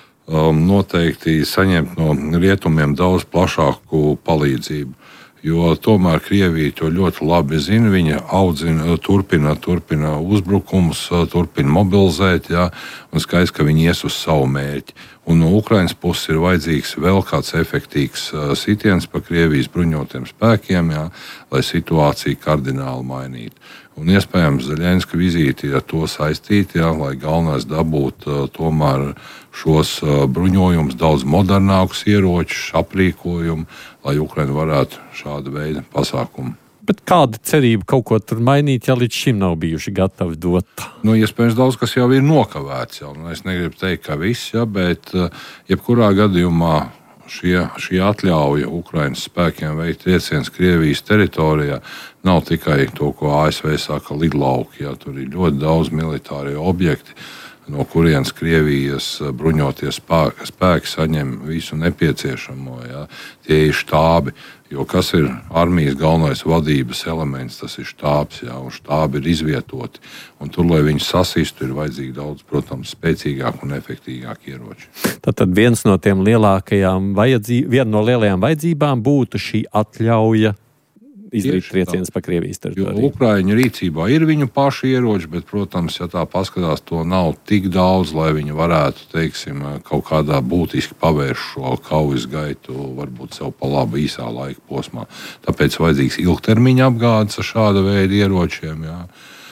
um, noteikti saņemt no rietumiem daudz plašāku palīdzību. Jo tomēr Krievija to ļoti labi zina. Viņa audzina, turpina, turpina uzbrukumus, turpina mobilizēt, jā, un skaidrs, ka viņi ies uz savu mērķi. Un no Ukrainas puses ir vajadzīgs vēl kāds efektīvs sitiens pa Krievijas bruņotiem spēkiem, jā, lai situāciju kardināli mainītu. Un iespējams Zelenska vizīti ar to saistīti, jā, lai galvenais dabūt uh, tomēr šos uh, bruņojumus, daudz modernākus ieročus, aprīkojumu, lai Ukraina varētu šāda veida pasākumu. Bet kāda cerība kaut ko tur mainīt, ja līdz šim nav bijuši gatavi dot? Nu, iespējams, daudz kas jau ir nokavēts. Jau. Nu, es negribu teikt, ka viss, ja, bet uh, jebkurā gadījumā Šie, šī atļauja Ukrainas spēkiem veikt triecienus Krievijas teritorijā nav tikai to, ko A S V saka lidlauki. Jā, tur ir ļoti daudz militārie objekti, no kurienes Krievijas bruņotie spēki, spēki saņem visu nepieciešamo. Jā. Tie ir štābi, jo kas ir armijas galvenais vadības elements, tas ir štābs, jā, un štābi ir izvietoti. Un tur, lai viņi sasistu, ir vajadzīgi daudz, protams, spēcīgāk un efektīgāk ieroči. Tātad viens no tiem lielākajām vajadzībām, viena no lielajām vajadzībām būtu šī atļauja izdarīt triecienus pa Krievijas teritoriju. Ukraiņu rīcībā ir viņu paši ieroči, bet, protams, ja tā paskatās, to nav tik daudz, lai viņi varētu, teiksim, kaut kādā būtiski pavērst šo kaujas gaitu, varbūt sev pa labu īsā laika posmā. Tāpēc vajadzīgs ilgtermiņa apgādes ar šāda veida ieročiem, jā.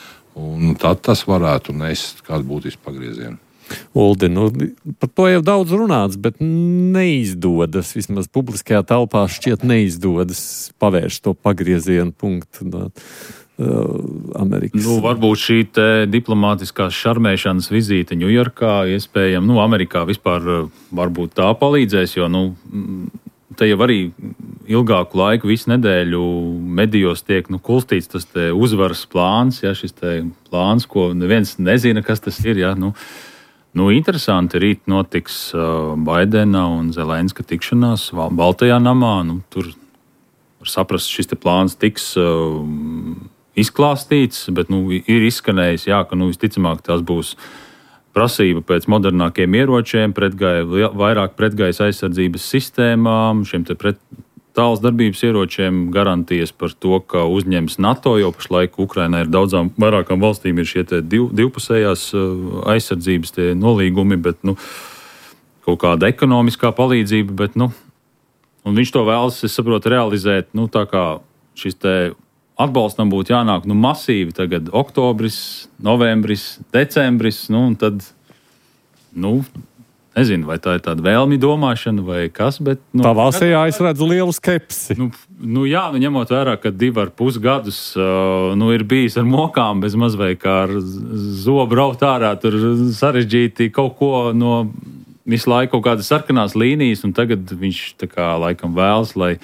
Un tad tas varētu nest kādu būtisku pagriezienu. Uldi, nu, par to jau daudz runāts, bet neizdodas, vismaz publiskajā telpā šķiet neizdodas pavērst to pagriezienu punktu no uh, Amerikas. Nu, varbūt šī te diplomātiskās šarmēšanas vizīte Ņujorkā, iespējams, nu, Amerikā vispār varbūt tā palīdzēs, jo, nu, te jau arī ilgāku laiku, visu nedēļu medijos tiek nu, kulstīts tas te uzvaras plāns, ja, šis te plāns, ko neviens nezina, kas tas ir, ja, nu, Nu, interesanti, rīt notiks uh, Baidena un Zelenska tikšanās Baltajā namā. Nu, tur var saprast, šis te plāns tiks uh, izklāstīts, bet nu, ir izskanējis, jā, ka nu, visticamāk tās būs prasība pēc modernākiem ieročiem, pretgāja, vairāk pretgaisa aizsardzības sistēmām, šiem te pret, tāls darbības ieročiem garantijas par to, ka uzņems NATO, jo pašlaik Ukrainā ir daudzām vairākām valstīm ir šie div, divpusējās aizsardzības tie nolīgumi, bet nu, kaut kāda ekonomiskā palīdzība, bet nu, un viņš to vēlas, es saprotu, realizēt, nu tā kā šis te atbalstam būtu jānāk nu, masīvi tagad oktobris, novembris, decembris, nu un tad, nu, nezinu, vai tā ir tāda vēlmi domāšana vai kas, bet... Nu, Tavāsajā es redzu lielu skepsi. Nu, nu jā, nu ņemot vērā, ka divi ar pus gadus uh, nu, ir bijis ar mokām bez maz vai kā ar zobu raut ārā, tur sarežģīti kaut ko no visu laiku kaut kādas sarkanās līnijas, un tagad viņš tā kā laikam vēlas, lai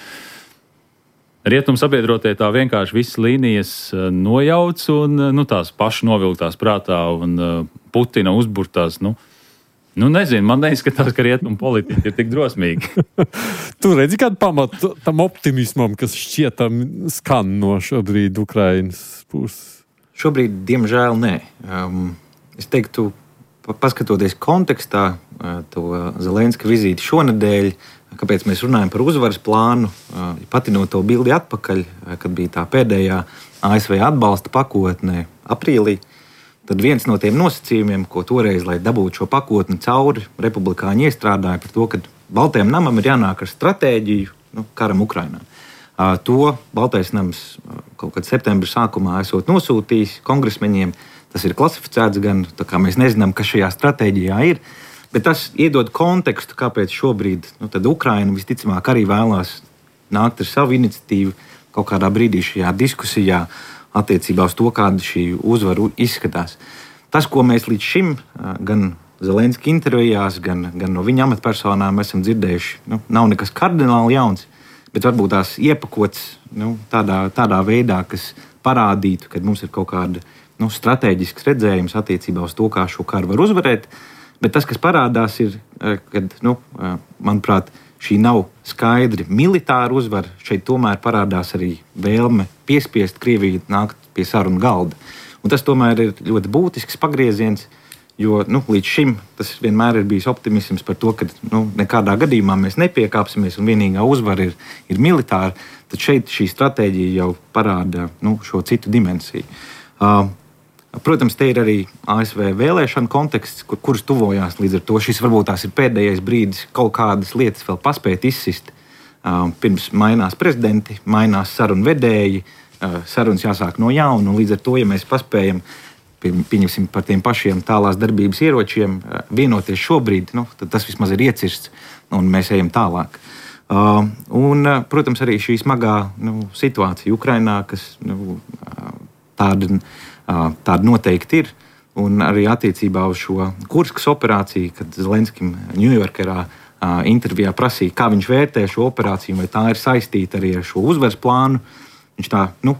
rietumu sabiedrotie tā vienkārši visas līnijas nojauc un nu, tās paši novilktās prātā un uh, Putina uzburtās, nu, Nu, nezinu, man neizskatās, ka rietumu politiķi ir tik drosmīgi. Tu redzi kādu pamatu tam optimismam, kas šķietam skan no šobrīd Ukrainas puses? Šobrīd, diemžēl, nē. Um, es teiktu, paskatoties kontekstā, uh, to Zelenska vizīti šonedēļ, kāpēc mēs runājam par uzvaras plānu, uh, patinot to bildi atpakaļ, uh, kad bija tā pēdējā A S V atbalsta pakotne aprīlī, tad viens no tiem nosacījumiem, ko toreiz, lai dabūtu šo pakotni cauri, republikāņi iestrādāja par to, ka Baltajam namam ir jānāk ar stratēģiju nu, karam Ukrainā. Uh, to Baltais nams uh, kaut kad septembra sākumā esot nosūtījis kongresmeņiem. Tas ir klasificēts gan, tā kā mēs nezinām, kas šajā stratēģijā ir, bet tas iedod kontekstu, kāpēc šobrīd nu, tad Ukraina visticamāk arī vēlās nākt ar savu iniciatīvu kaut kādā brīdī šajā diskusijā attiecībā uz to, kāda šī uzvara izskatās. Tas, ko mēs līdz šim gan Zelenska intervijās, gan, gan no viņa amatpersonām esam dzirdējuši, nu, nav nekas kardināli jauns, bet varbūt tās iepakots nu, tādā, tādā veidā, kas parādītu, ka mums ir kaut kāda nu, stratēģisks redzējums attiecībā uz to, kā šo karu var uzvarēt. Bet tas, kas parādās, ir, kad, nu, manuprāt, šī nav skaidri militāra uzvara. Šeit tomēr parādās arī vēlme piespiest Krieviju nākt pie sarunu galda. Un tas tomēr ir ļoti būtisks pagrieziens, jo nu, līdz šim tas vienmēr ir bijis optimisms par to, ka nu, nekādā gadījumā mēs nepiekāpsimies un vienīgā uzvara ir, ir militāra. Tad šeit šī stratēģija jau parāda nu, šo citu dimensiju. Uh, Protams, te ir arī A S V vēlēšana konteksts, kur, kurš tuvojās līdz ar to. Šis varbūt tās ir pēdējais brīdis kaut kādas lietas vēl paspēt izsist. Uh, pirms mainās prezidenti, mainās sarunu vedēji, uh, sarunas jāsāk no jauna. Līdz ar to, ja mēs paspējam, pieņemsim par tiem pašiem tālās darbības ieročiem, uh, vienoties šobrīd, nu, tad tas vismaz ir iecirsts un mēs ejam tālāk. Uh, un, uh, protams, arī šī smagā nu, situācija Ukrainā, kas nu, uh, tāda... Tāda noteikti ir. Un arī attiecībā uz šo Kurskas operāciju, kad Zelenskim Ņujorkā intervijā prasīja, kā viņš vērtē šo operāciju, vai tā ir saistīta arī ar šo uzvaras plānu. Viņš tā, nu,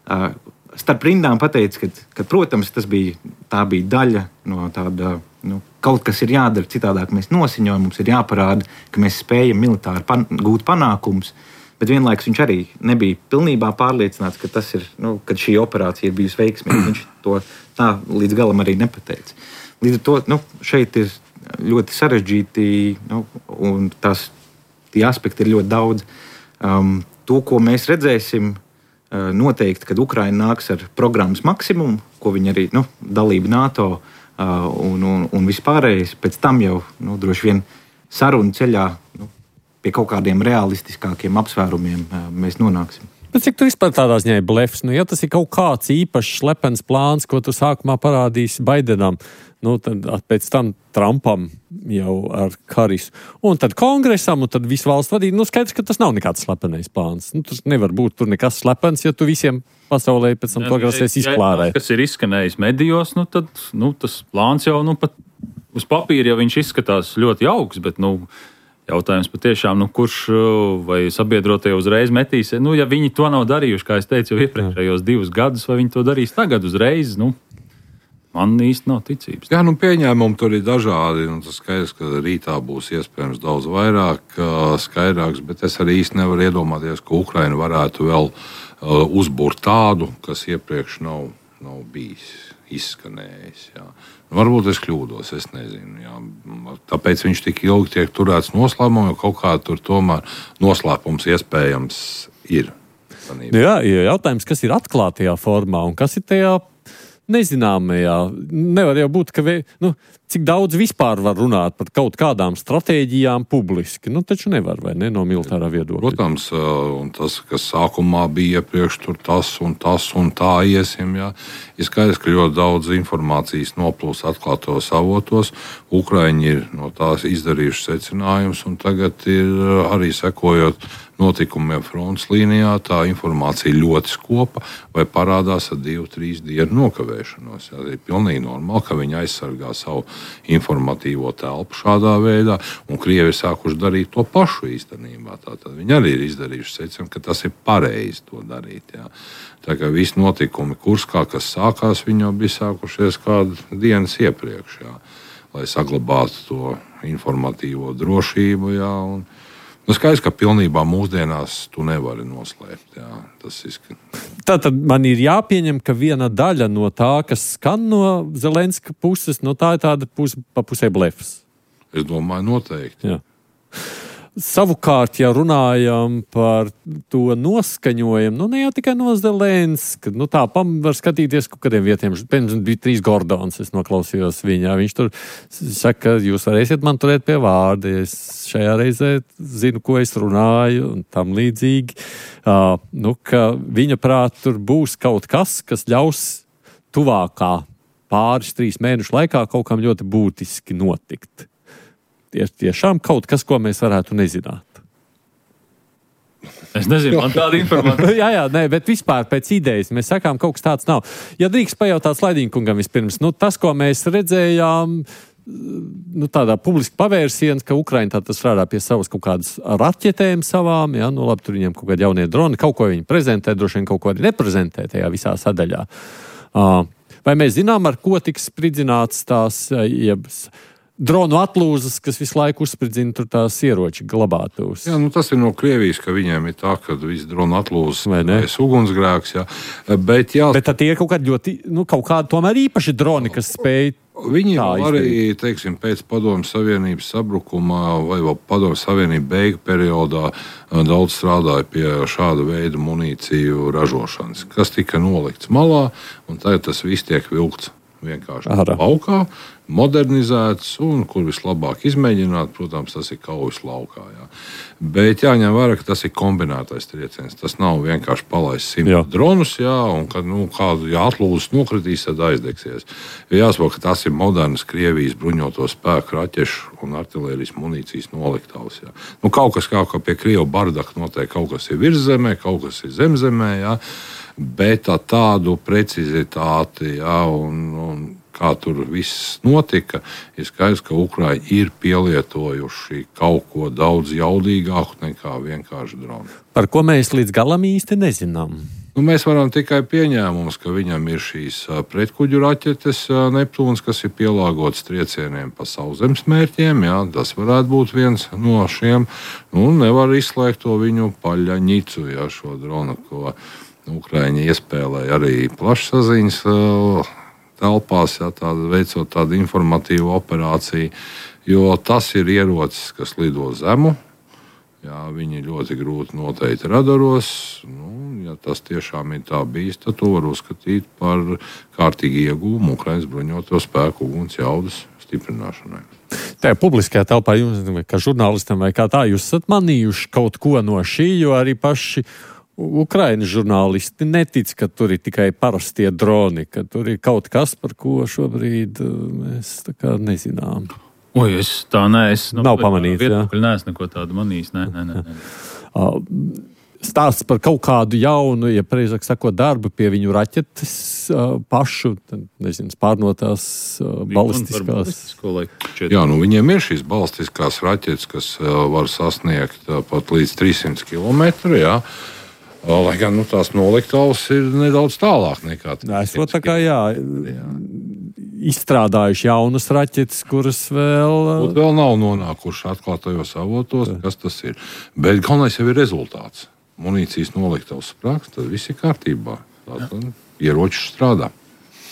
starp rindām pateica, ka, ka protams, tas bija, tā bija daļa no tāda, nu, kaut kas ir jādara citādāk. Mēs nosiņojam, mums ir jāparāda, ka mēs spējam militāri pan, gūt panākumus. Bet vienlaikus viņš arī nebija pilnībā pārliecināts, ka, tas ir, nu, ka šī operācija ir bijusi veiksmīga. Viņš to tā līdz galam arī nepateica. Līdz ar to nu, šeit ir ļoti sarežģīti, nu, un tās, tie aspekti ir ļoti daudz. Um, to, ko mēs redzēsim, uh, noteikti, kad Ukraina nāks ar programmas maksimumu, ko viņi arī nu, dalība NATO uh, un, un, un vispārējais, pēc tam jau nu, droši vien sarunu ceļā. Nu, pie kaut kādiem realistiskākiem apsvērumiem mēs nonāksim. Bet cik tu vispār tādā ziņā ir blefs? Nu, ja tas ir kaut kāds īpašs slepens plāns, ko tu sākumā parādīsi Baidenam, nu, tad pēc tam Trumpam jau ar Harisu, un tad kongresam, un tad visu valstu vadīt, nu skaidrs, ka tas nav nekāds slepenais plāns. Nu, tas nevar būt tur nekas slepens, ja tu visiem pasaulē pēc tam to grasies izklārēt. Ja, kas ir izskanējis medijos, nu, tad nu, tas plāns jau nu, pat uz papīra, ja viņš izskatās ļoti augsts, bet, nu, jautājums patiešām, nu, kurš vai sabiedrotie uzreiz metīs, nu, ja viņi to nav darījuši, kā es teicu, jau iepriekšējos divus gadus, vai viņi to darīs tagad uzreiz, nu, man īsti nav ticības. Jā, nu, pieņēmumi tur ir dažādi, un tas skaidrs, ka rītā būs iespējams daudz vairāk skaidrāks, bet es arī īsti nevaru iedomāties, ka Ukraina varētu vēl uh, uzburt tādu, kas iepriekš nav, nav bijis izskanējis. Jā. Varbūt es kļūdos, es nezinu. Jā. Tāpēc viņš tik ilgi tiek turēts noslēpumā, jo kaut kā tur tomēr noslēpums iespējams ir. Jā, jautājums, kas ir atklātajā formā un kas ir tajā nezināmajā. Nevar jau būt, ka vē, nu, cik daudz vispār var runāt par kaut kādām stratēģijām publiski. Nu, taču nevar, vai ne, no militārā viedokļa. Protams, un tas, kas sākumā bija iepriekš tur tas un tas un tā iesim, jā, ir skaidrs, ka ļoti daudz informācijas noplūst atklātos avotos. Ukraiņi ir no tās izdarījuši secinājumus, un tagad ir arī sekojot notikumiem frontes līnijā, tā informācija ļoti skopa vai parādās ar divu, trīs dienu nokavēšanos. Jā, ir pilnīgi normāli, ka viņi aizsargā savu informatīvo telpu šādā veidā, un Krievi ir sākuši darīt to pašu īstenībā. Tātad viņi arī ir izdarījuši secinājumu, ka tas ir pareizi to darīt. Jā. Tā kā visi notikumi Kurskā, kas sākās, viņi jau bija sākušies kādu dienas iepriekš, jā, lai saglabātu to informatīvo drošību. Jā, un Nu, skaidrs, ka pilnībā mūsdienās tu nevari noslēpt. Jā, tas izskan. Tātad man ir jāpieņem, ka viena daļa no tā, kas skan no Zelenska puses, no tā ir tāda pus, pa pusē blefs. Es domāju, noteikti. Jā. Savukārt, ja runājam par to noskaņojumu, nu ne jau tikai no Zelenska, nu tā var skatīties kaut kādiem vietiem. Pirms bija trīs Gordons, es noklausījos viņā. Viņš tur saka, jūs varēsiet man turēt pie vārda. Es šajā reizē zinu, ko es runāju un tam līdzīgi. Uh, nu, ka viņa prāt tur būs kaut kas, kas ļaus tuvākā pāris, trīs mēnešu laikā kaut kam ļoti būtiski notikt. Tieši tiešām kaut kas, ko mēs varētu nezināt. Es nezinu, man tāda informācija. jā, jā, nē, bet vispār pēc idejas mēs sakām, kaut kas tāds nav. Ja drīkst pajautāt Slaidīnkungam vispirms, nu tas, ko mēs redzējām, nu tādā publiski pavērsiens, ka Ukraina tātad strādā pie savas kaut kādas raķetēm savām, jā, nu labi, tur viņiem kaut kādi jaunie droni, kaut ko viņi prezentē, droši vien kaut ko arī neprezentē tajā visā sadaļā. Vai mēs zinām, ar ko tiks spridzināts tās, jeb dronu atlūzas, kas visu laiku uzspridzina tur tās ieroči glabātuvus? Jā, nu tas ir no Krievijas, ka viņiem ir tā, ka visi dronu atlūzas ir ugunsgrēks, jā. Bet, jā. Bet tad tie ir kaut kādi ļoti, nu kaut kādi tomēr īpaši droni, kas spēj Viņi arī, teiksim, pēc Padomju Savienības sabrukuma vai vēl Padomju Savienību beigu periodā daudz strādāja pie šāda veida munīciju ražošanas, kas tika nolikts malā, un tagad tas viss tiek vilkts vienkārši Ara. laukā, modernizēts, un kur vislabāk izmēģināt, protams, tas ir kaujas laukā. Jā. Bet jāņem vērā, ka tas ir kombinētais trieciens. Tas nav vienkārši palaists simts dronus, jā, un kad nu, kādu jā, atlūzas nokritīs, tad aizdegsies. Jāsaprot, ka tas ir modernas Krievijas bruņoto spēku raķešu un artilērijas munīcijas noliktavas. Jā. Nu, kaut kas kā, kā pie Krievu bardaka noteikti kaut kas ir virszemē, kaut kas ir zemzemē, jā. Bet tā tādu precizitāti, jā, un, un kā tur viss notika, ir skaidrs, ka Ukraiņi ir pielietojuši kaut ko daudz jaudīgāku nekā vienkārši droni. Par ko mēs līdz galam īsti nezinām. Nu, mēs varam tikai pieņēmumus, ka viņam ir šīs pretkuģu raķetes Neptūns, kas ir pielāgotas triecieniem pa sauszemes mērķiem. Jā, tas varētu būt viens no šiem. Nu, nevar izslēgt to viņu paļaņicu, jā, šo dronu, ko Ukraiņi iespēlēja arī plašsaziņas telpās, jā, tāda, veicot tādu informatīvu operāciju, jo tas ir ierocis, kas lido zemu. Jā, viņi ļoti grūti noteikti radaros. Nu, ja tas tiešām ir tā bijis, tad to var uzskatīt par kārtīgu iegūmu Ukrainas bruņoto spēku uguns jaudas stiprināšanai. Tā publiskajā telpā jums, kā žurnālistam vai kā tā, jūs esat manījuši kaut ko no šī, jo arī paši Ukrainas žurnālisti netic, ka tur ir tikai parastie droni, ka tur ir kaut kas, par ko šobrīd mēs tā kā nezinām. Oi, es tā nē, es nav pamanīts, jā. Nē, es neko tādu manījis, nē, nē, nē. Stāsts par kaut kādu jaunu, ja precīzāk sakot, darbu pie viņu raķetes pašu, nezinu, spārnotās balistiskās. Jā, nu viņiem ir šīs balistiskās raķetes, kas var sasniegt pat līdz trīs simti kilometru, jā. Lai gan nu, tās noliktavas ir nedaudz tālāk nekā tas. Es tā kā jā, jā. izstrādājuši jaunas raķetes, kuras vēl... Būt vēl nav nonākuši atklātajos avotos, kas tas ir. Bet galvenais jau ir rezultāts. Munīcijas noliktavas sprāgs, tad viss ir kārtībā. Tātad ieroči strādā.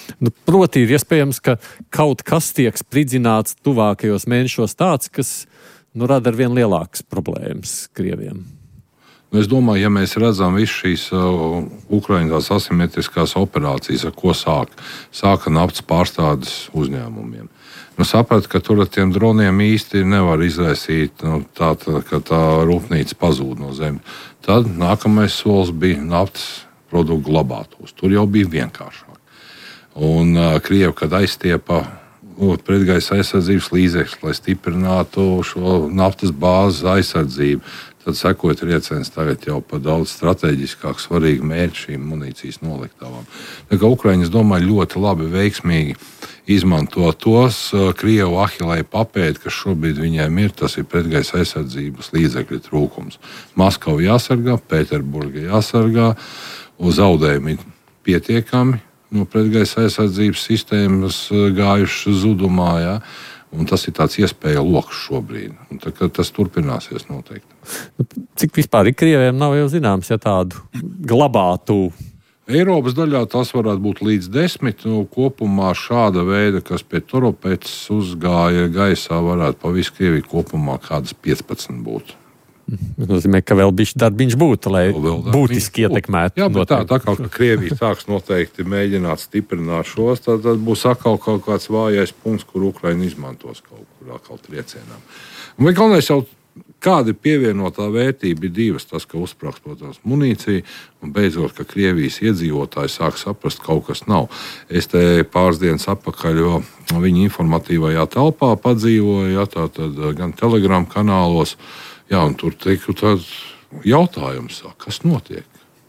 Nu, proti, ir iespējams, ka kaut kas tiek spridzināts tuvākajos mēnešos tāds, kas nu, rada ar vien lielākas problēmas Krieviem. Es domāju, ja mēs redzam visu šīs uh, Ukraiņas asimetriskās operācijas, ar ko sāk, sāka naftas pārstādes uzņēmumiem. Nu, saprat, ka tur ar tiem droniem īsti nevar izraisīt, nu, tā, tā, ka tā rūpnīca pazūd no zemes. Tad nākamais solis bija naftas produktu glabātos. Tur jau bija vienkāršāk. Un uh, Krievi, kad aizstiepa uh, pretgaisa aizsardzības līdzekļus, lai stiprinātu šo naftas bāzes aizsardzību, tad sekoja trieciens tagad jau par daudz strateģiskāk svarīgu mērķi šīm munīcijas noliktavām. Tā kā Ukraiņi, es domāju, ļoti labi, veiksmīgi izmanto tos uh, Krievu ahilēju papēdi, kas šobrīd viņiem ir, tas ir pretgaisa aizsardzības līdzekļu trūkums. Maskava jāsargā, Pēterburga jāsargā, uz zaudējumi pietiekami no pretgaisa aizsardzības sistēmas uh, gājuši zudumā, jā. Un tas ir tāds iespēja loks šobrīd. Un tā, tas turpināsies noteikti. Cik vispār ir Krieviem nav jau zināms, ja tādu glabātu? Eiropas daļā tas varētu būt līdz desmit. Nu, kopumā šāda veida, kas pie Toropets uzgāja gaisā, varētu pa visu Krieviju kopumā kādas piecpadsmit būt. Tas nozīmē, ka vēl bišķi darbiņš būtu, lai būtiski ietekmētu. Jā, bet tā, tā kā Krievija sāks noteikti mēģināt stiprināt šos, tad, tad būs atkal kaut kāds vājais punkts, kur Ukraina izmantos kaut kur atkal triecienām. Un galvenais jau, kāda ir pievienotā vērtība, ir divas, tas, ka uzsprāgs, protams, munīcija, un beidzot, ka Krievijas iedzīvotāji sāk saprast, kaut kas nav. Es te pāris dienas atpakaļ, jo viņi informatīvajā telpā padzīvoja, jā, tā tad gan Telegram kanālos. Jā, un tur teiktu tāds jautājums, kas notiek?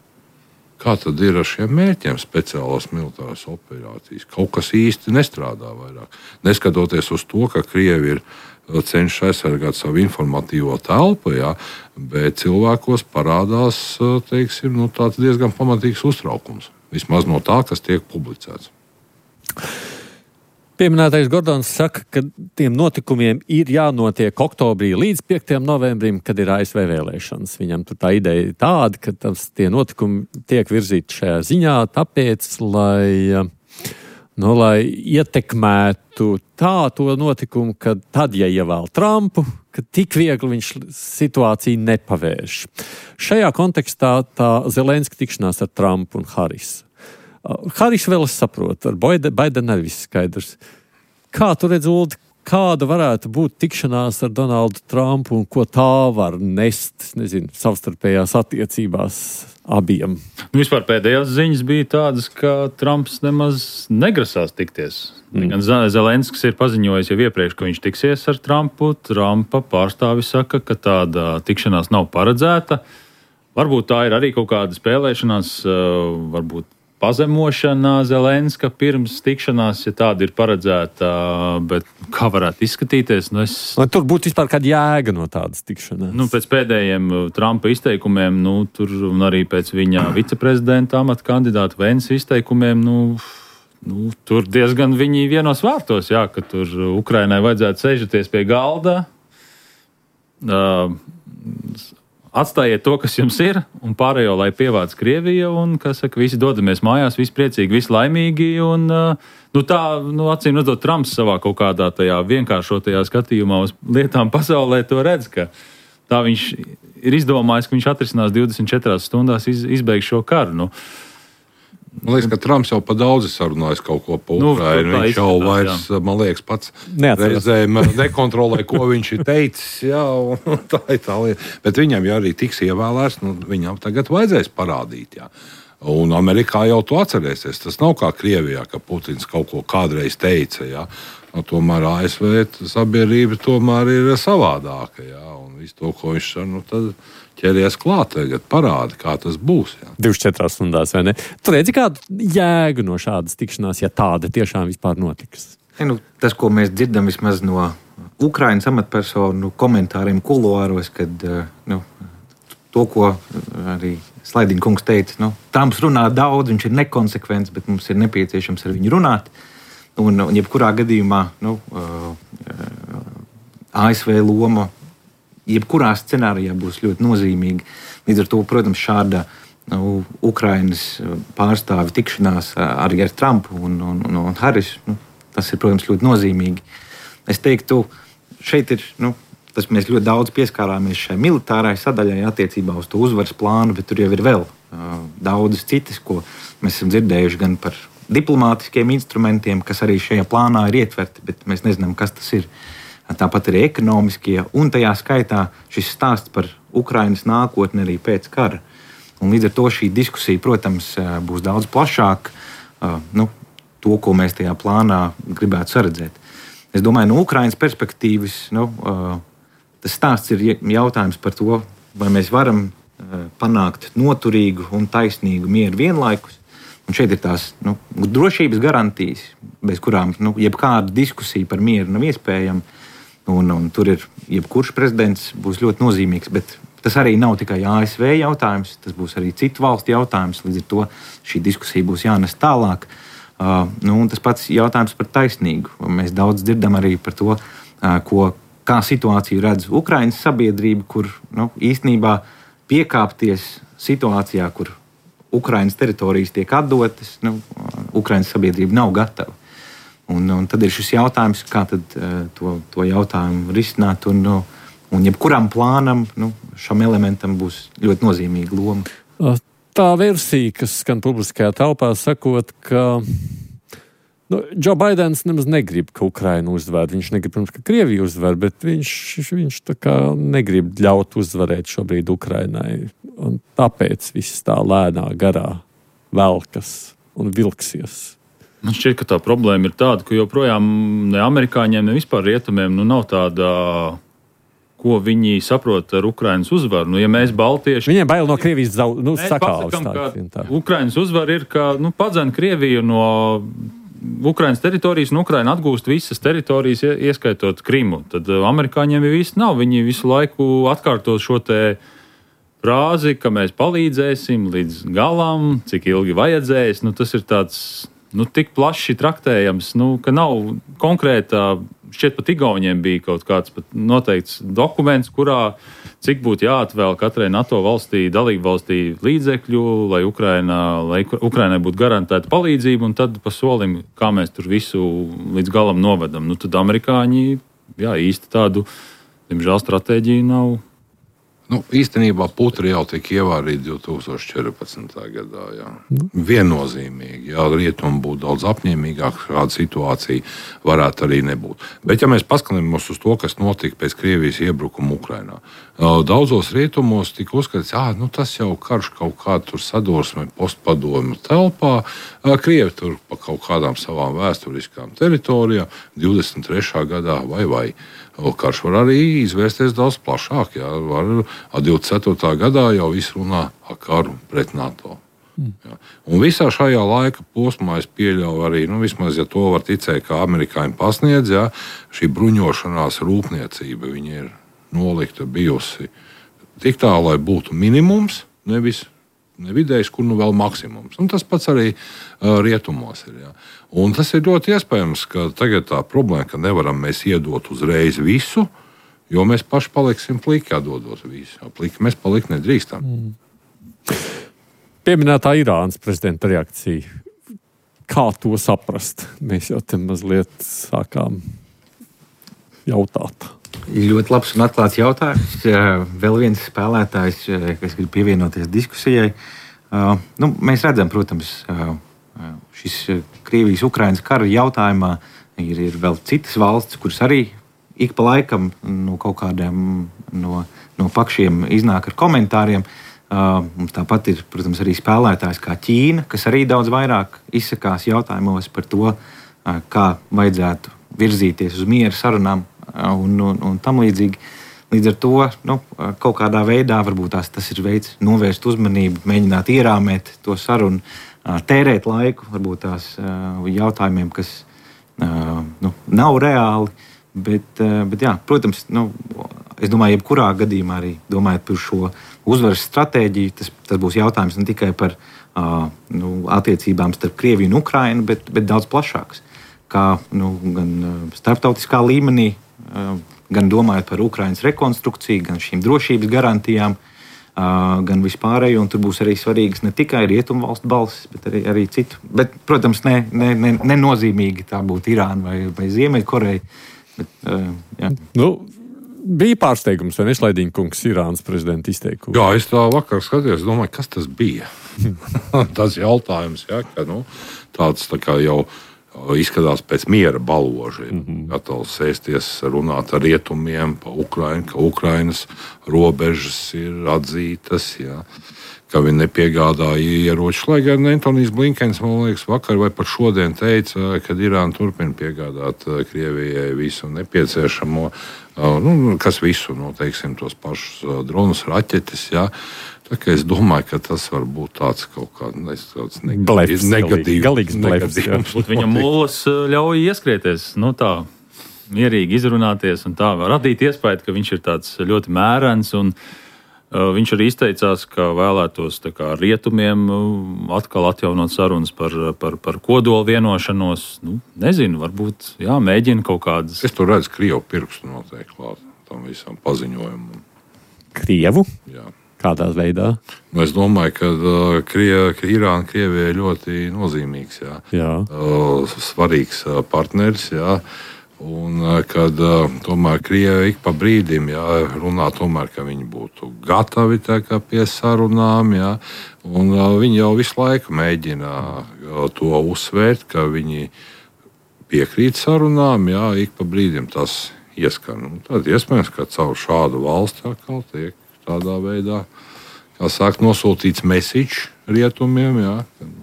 Kā tad ir ar šiem mērķiem speciālās militārās operācijas? Kaut kas īsti nestrādā vairāk. Neskatoties uz to, ka Krievi ir cenšas aizsargāt savu informatīvo telpu, jā, bet cilvēkos parādās, teiksim, nu, tāds diezgan pamatīgs uztraukums. Vismaz no tā, kas tiek publicēts. Pieminētais Gordons saka, ka tiem notikumiem ir jānotiek oktobrī līdz piektajam novembrim, kad ir A S V vēlēšanas. Viņam tur tā ideja ir tāda, ka tas, tie notikumi tiek virzīti šajā ziņā, tāpēc, lai, nu, lai ietekmētu tā to notikumu, ka tad, ja ievēl Trumpu, ka tik viegli viņš situāciju nepavērš. Šajā kontekstā tā Zelenska tikšanās ar Trumpu un Harisu. Haris vēl es saprotu, ar Baidenu arī viss skaidrs. Kā tu redz, Uldi, kāda varētu būt tikšanās ar Donaldu Trumpu un ko tā var nest, nezinu, savstarpējās attiecībās abiem? Nu, vispār pēdējās ziņas bija tādas, ka Trumps nemaz negrasās tikties. Mm. Gan Zelenskis ir paziņojis jau iepriekš, ka viņš tiksies ar Trumpu. Trumpa pārstāvi saka, ka tāda tikšanās nav paredzēta. Varbūt tā ir arī kaut kāda spēlēšanās, varbūt pazemošana Zelenska pirms tikšanās, ja tāda ir paredzēta, bet kā varētu izskatīties? Nu es... Vai tur būtu vispār kāda jēga no tādas tikšanās? Nu, pēc pēdējiem Trumpa izteikumiem, nu, tur, un arī pēc viņa viceprezidenta amata kandidāta Vence izteikumiem, nu, nu, tur diezgan viņi vienos vārtos, jā, ka tur Ukrainai vajadzētu sēžaties pie galda, uh, atstājiet to, kas jums ir, un pārējo, lai pievāc Krievija, un, kā saka, visi dodamies mājās, visi priecīgi, visi laimīgi, un, nu, tā, nu, acīm redzot, Trumps savā kaut kādā tajā vienkāršotajā skatījumā uz lietām pasaulē to redz, ka tā viņš ir izdomājis, ka viņš atrisinās divdesmit četrās stundās iz, izbeigts šo karu, nu. Man liekas, ka Trumps jau pa daudz sarunājis kaut ko pa Ukrainu. Nu, viņš jau vairs, jā. Man liekas, pats reizēm nekontrolē, ko viņš ir teicis. Jā, tā ir tā lieta. Bet viņam, ja arī tiks ievēlēts, nu, viņam tagad vajadzēs parādīt. Jā. Un Amerikā jau to atcerēsies. Tas nav kā Krievijā, ka Putins kaut ko kādreiz teica. Jā. Nu, tomēr A S V sabiedrība tomēr ir savādāka. Jā. Un visu to, ko viņš saka, nu tad ķeries klāt, tagad parāda, kā tas būs. Jā. divdesmit četrās stundās, vai ne? Tu redzi kādu jēgu no šādas tikšanās, ja tāda tiešām vispār notiks? Ja, nu, tas, ko mēs dzirdam vismaz no Ukrainas amatpersonu komentāriem kuluāros, kad nu, to, ko arī Slaidiņa kungs teica, nu, Trumps runā daudz, viņš ir nekonsekvents, bet mums ir nepieciešams ar viņu runāt. Un, un jebkurā gadījumā nu, A S V loma jebkurā scenārijā būs ļoti nozīmīga. Līdz ar to, protams, šāda nu, Ukrainas pārstāvi tikšanās arī ar Trumpu un, un, un, un Harisu. Nu, tas ir, protams, ļoti nozīmīgi. Es teiktu, šeit ir, nu, tas mēs ļoti daudz pieskārāmies šai militārai sadaļai attiecībā uz to uzvaras plānu, bet tur jau ir vēl uh, daudzas citas, ko mēs esam dzirdējuši gan par diplomātiskiem instrumentiem, kas arī šajā plānā ir ietverti, bet mēs nezinām, kas tas ir. Tāpat arī ekonomiskie, un tajā skaitā šis stāsts par Ukrainas nākotni arī pēc kara. Un līdz ar to šī diskusija, protams, būs daudz plašāka, uh, nu, to, ko mēs tajā plānā gribētu saredzēt. Es domāju, no Ukrainas perspektīvas, nu, uh, tas stāsts ir jautājums par to, vai mēs varam uh, panākt noturīgu un taisnīgu mieru vienlaikus. Un šeit ir tās nu, drošības garantijas, bez kurām nu, jebkāda diskusija par mieru nav iespējama. Un, un tur ir jebkurš prezidents būs ļoti nozīmīgs, bet tas arī nav tikai A S V jautājums, tas būs arī citu valstu jautājums. Līdz ar to šī diskusija būs jānes tālāk. Uh, nu, tas pats jautājums par taisnīgu. Mēs daudz dzirdam arī par to, uh, ko, kā situāciju redz Ukrainas sabiedrība, kur nu, īstenībā piekāpties situācijā, kur Ukrainas teritorijas tiek atdotas, nu, Ukrainas sabiedrība nav gatava. Un, un tad ir šis jautājums, kā tad, uh, to, to jautājumu risināt. Un, nu, un jebkuram plānam, nu, šam elementam būs ļoti nozīmīga loma. Uh. Tā versija, kas skan publiskajā telpā, sakot, ka nu, Džo Baidens nemaz negrib, ka Ukraina uzvar. Viņš negrib, protams, ka Krievija uzvar, bet viņš, viņš tā kā negrib ļaut uzvarēt šobrīd Ukrainai. Un tāpēc viss tā lēnā garā velkas un vilksies. Man šķiet, ka tā problēma ir tāda, ka joprojām ne amerikāņiem, ne vispār rietumiem nu, nav tāda... ko viņi saprot ar Ukrainas uzvaru. Nu, ja mēs baltieši... Viņiem bail no Krievijas zaud, nu, sakāvas. Ukrainas uzvara ir, ka nu, padzen Krieviju no Ukrainas teritorijas, un Ukraina atgūst visas teritorijas, ieskaitot Krimu. Tad amerikāņiem jau viss nav. Viņi visu laiku atkārto šo te frāzi, ka mēs palīdzēsim līdz galam, cik ilgi vajadzēs. Nu, tas ir tāds... Nu, tik plaši traktējams, nu, ka nav konkrētā, šķiet pat Igauniem bija kaut kāds pat noteikts dokuments, kurā cik būtu jāatvēl katrai NATO valstī, dalību valstī līdzekļu, lai, Ukraina, lai Ukrainai būtu garantēta palīdzība, un tad pa solim, kā mēs tur visu līdz galam novedam. Nu, tad amerikāņi, jā, īsti tādu, diemžēl, stratēģiju nav. Nu, īstenībā putri jau tika ievārīti divi tūkstoši četrpadsmitā gadā. Jā. Viennozīmīgi, ja rietumi būtu daudz apņēmīgāk, kāda situācija varētu arī nebūt. Bet, ja mēs paskatāmies uz to, kas notika pēc Krievijas iebrukuma Ukrainā, daudzos rietumos tika uzskatīts, ka nu, tas jau karš kaut kāda sadursme postpadomju telpā. Krievi tur pa kaut kādām savām vēsturiskām teritorijām divdesmit trešā gadā vai vai. Karš var arī izvērsties daudz plašāk. Jā. Var, divdesmit ceturtā gadā jau viss runā par karu pret NATO. Mm. Jā. Un visā šajā laika posmā es pieļauju arī, nu, vismaz, ja to var ticēt, kā amerikāņi pasniedz, jā, šī bruņošanās rūpniecība viņa ir nolikta bijusi tik tā, lai būtu minimums, nevis ne vidējs, kur nu vēl maksimums. Un tas pats arī uh, rietumos ir. Jā. Un tas ir ļoti iespējams, ka tagad tā problēma, ka nevaram mēs iedot uzreiz visu, jo mēs paši paliksim pliki atdodot visu. Pliki mēs palikt nedrīkstam. Mm. Pieminētā Irānas prezidenta reakcija. Kā to saprast? Mēs jau te mazliet sākām jautāt. Ļoti labs un atklāts jautājums. Vēl viens spēlētājs, kas grib pievienoties diskusijai. Nu, mēs redzam, protams, šis Krievijas-Ukrainas kara jautājumā ir, ir vēl citas valstis, kuras arī ik pa laikam no kaut kādiem no, no pakšiem iznāk ar komentāriem. Mums tāpat ir, protams, arī spēlētājs kā Ķīna, kas arī daudz vairāk izsakās jautājumos par to, kā vajadzētu virzīties uz miera sarunām un, un, un tam līdzīgi. Līdz ar to nu, kaut kādā veidā varbūt tās, tas ir veids novērst uzmanību, mēģināt ierāmēt to sarunu, tērēt laiku varbūt tās jautājumiem, kas nu, nav reāli. Bet, bet jā, protams, nu, es domāju, jebkurā gadījumā arī domājot par šo uzvaras stratēģiju, tas, tas būs jautājums ne tikai par nu, attiecībām starp Krieviju un Ukrainu, bet, bet daudz plašāks. Kā nu, gan starptautiskā līmenī, gan domājot par Ukrainas rekonstrukciju, gan šīm drošības garantijām, gan vispārēju, un tur būs arī svarīgas ne tikai rietumu valstu balsis, bet arī, arī citu. Bet, protams, ne, ne, ne, nenozīmīgi tā būtu Irāna vai, vai Ziemeļkoreja. Bet, jā. Nu, bija pārsteigums, vai ne, Slaidiņa kungs, Irānas prezidenta izteikums? Jā, es tā vakar skatījos, domāju, kas tas bija. Tas jautājums, ja, ka nu, tāds tā kā jau izskatās pēc miera baloža. Ir mm-hmm. gatavs sēsties, runāt ar rietumiem pa Ukrainu, ka Ukrainas robežas ir atzītas, jā, ka viņi nepiegādāja ieročus. Lai gan Antonijs Blinkens, man liekas, vakar vai pat šodien teica, ka Irāna turpina piegādāt Krievijai visu nepieciešamo, nu, kas visu, nu, teiksim, tos pašus dronus, raķetes, jā. Tā kā es domāju, ka tas var būt tāds kaut kāds negatīvs, negatīvs, negatīvs. Viņam mūlas ļauj ieskrieties, nu tā, mierīgi izrunāties un tā, radīt iespēju, ka viņš ir tāds ļoti mērens un uh, viņš arī izteicās, ka vēlētos tā kā rietumiem uh, atkal atjaunot sarunas par, par, par kodolu vienošanos. Nu, nezinu, varbūt, jā, mēģina kaut kādas. Es tur redzu Krievu pirkstu noteikti klāt tam visam paziņojumam. Krievu? Jā. Kādā veidā? Nu, es domāju, ka uh, Krie, Irāna Krievijai ļoti nozīmīgs, jā. Jā. Uh, svarīgs uh, partneris, jā. Un uh, kad uh, tomēr Krievija ik pa brīdim, jā, runā tomēr, ka viņi būtu gatavi tā kā pie sarunām, jā. Un uh, viņi jau visu laiku mēģina uh, to uzsvērt, ka viņi piekrīt sarunām, jā, ik pa brīdim tas ieskan. Un tad iespējams, ka caur šādu valsti atkal tiek tādā veidā, kā sāk, nosūtīts message rietumiem, jā.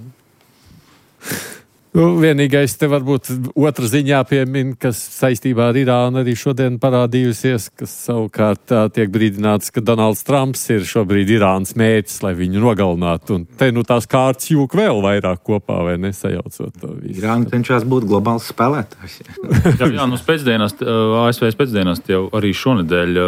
Nu, vienīgais te varbūt otra ziņā piemin, kas saistībā ar Irānu arī šodien parādījusies, kas savukārt tā, tiek brīdināts, ka Donalds Trumps ir šobrīd Irānas mērķis, lai viņu nogalinātu. Un te nu tās kārtas jūk vēl vairāk kopā, vai nesajaucot to visu. Irāna cenšas būt globāls spēlētājs. jā, jā, nu pēcdienās, A S V pēcdienās jau arī šonedēļ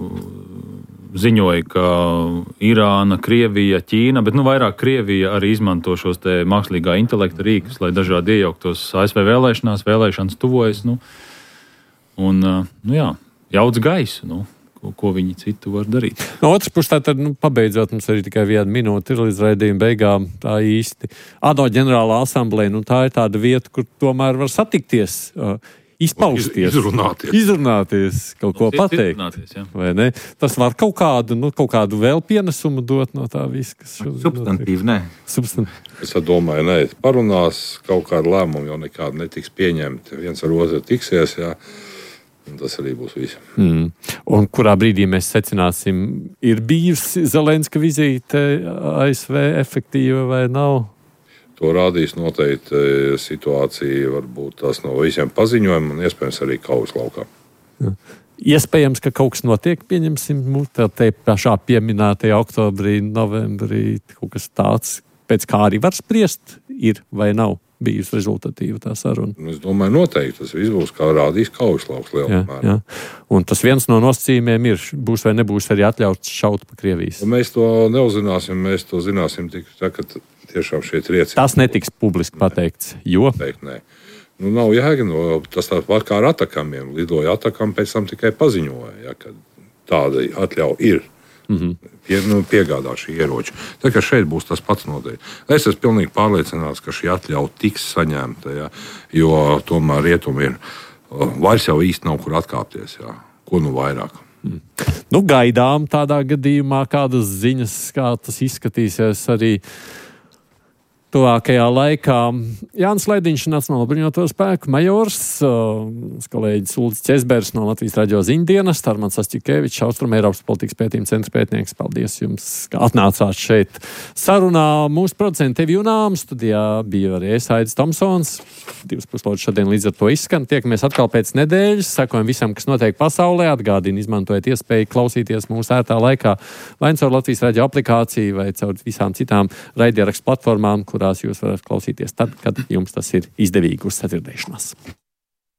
ziņoja, ka Irāna, Krievija, Ķīna, bet nu vairāk Krievija arī izmanto šos te mākslīgā intelekta rīkus, lai dažādi iejauktos A S V vēlēšanās, vēlēšanas tuvojas, nu, un, nu jā, jaudz gaisu, nu, ko, ko viņi citu var darīt. No otras puses, tātad, nu, pabeidzot, mums arī tikai viena minūte ir līdz raidījuma beigām, tā īsti. ANO ģenerālā asamblēja, nu, tā ir tāda vieta, kur tomēr var satikties, uh, izpausties, izrunāties, izrunāties kaut ko pateikt. Vai ne? Tas var kaut kādu, nu, kaut kādu vēl pienesumu dot no tā viss, kas substantīvi, nē. Substantīvi. Es domāju, nē, parunās kaut kādu lēmumu jau nekādu netiks pieņemti. Viens ar otru tiksies, jā. Un tas arī būs viss. Mm. Un kurā brīdī mēs secināsim, ir bijusi Zelenska vizīte A S V efektīva vai nav? To rādīs noteikti situācija, varbūt tās no visiem paziņojumiem un iespējams arī kaujas laukā. Ja. Iespējams, ka kaut kas notiek, pieņemsim, tā te pašā pieminētajā oktobrī, novembrī, kaut kas tāds, pēc kā arī var spriest, ir vai nav bijusi rezultatīva tā saruna. Es domāju, noteikti tas viss būs, kā rādīs kaujas lauks lielā mērā. Un tas viens no nosacījumiem ir, būs vai nebūs arī atļauts šaut pa Krievijas. Un mēs to neuzzināsim, mēs to zināsim tik tā, ka tiešām šie triecieni. Tas netiks publiski pateikts, jo? Teikt, nē. Nu, nav jēga, no, tas tāpat kā ar atakamiem. Lidoja atakam, pēc tam tikai paziņoja, ja, ka tāda atļauja ir. Mm-hmm. Pie, nu, piegādā šī ieroča. Tā kā šeit būs tas pats noteikti. Es esmu pilnīgi pārliecināts, ka šī atļauja tiks saņemta, ja, jo tomēr rietumi ir, vairs jau īsti nav kur atkāpties, ja. Ko nu vairāk. Mm. Nu, gaidām tādā gadījumā kādas ziņas, kā tas izskatīsies arī tuvākajā laikā. Jānis Laidiņš, Nacionālo bruņoto spēku majors, kolēģis Ulris Česbergs no Latvijas radio ziņdienas, Armands Asķikevičs, Austrum Eiropas politikas pētījuma centra pētnieks. Paldies jums, ka atnācāt šeit sarunā. Mūsu producenti Tevi Junām, studijā bija arī es, Aidis Tomsons. Divas puslodes šodien līdz ar to izskan. Tiekamies atkal pēc nedēļas. Sekojam visam, kas notiek pasaulē. Atgādini, izmantojiet iespēju klausīties mūsu ērtā laikā vai caur Latvijas radio aplikāciju vai caur visām citām raidierakstu platformām, kurās jūs varat klausīties tad, kad jums tas ir izdevīgi. Uz sadzirdēšanās.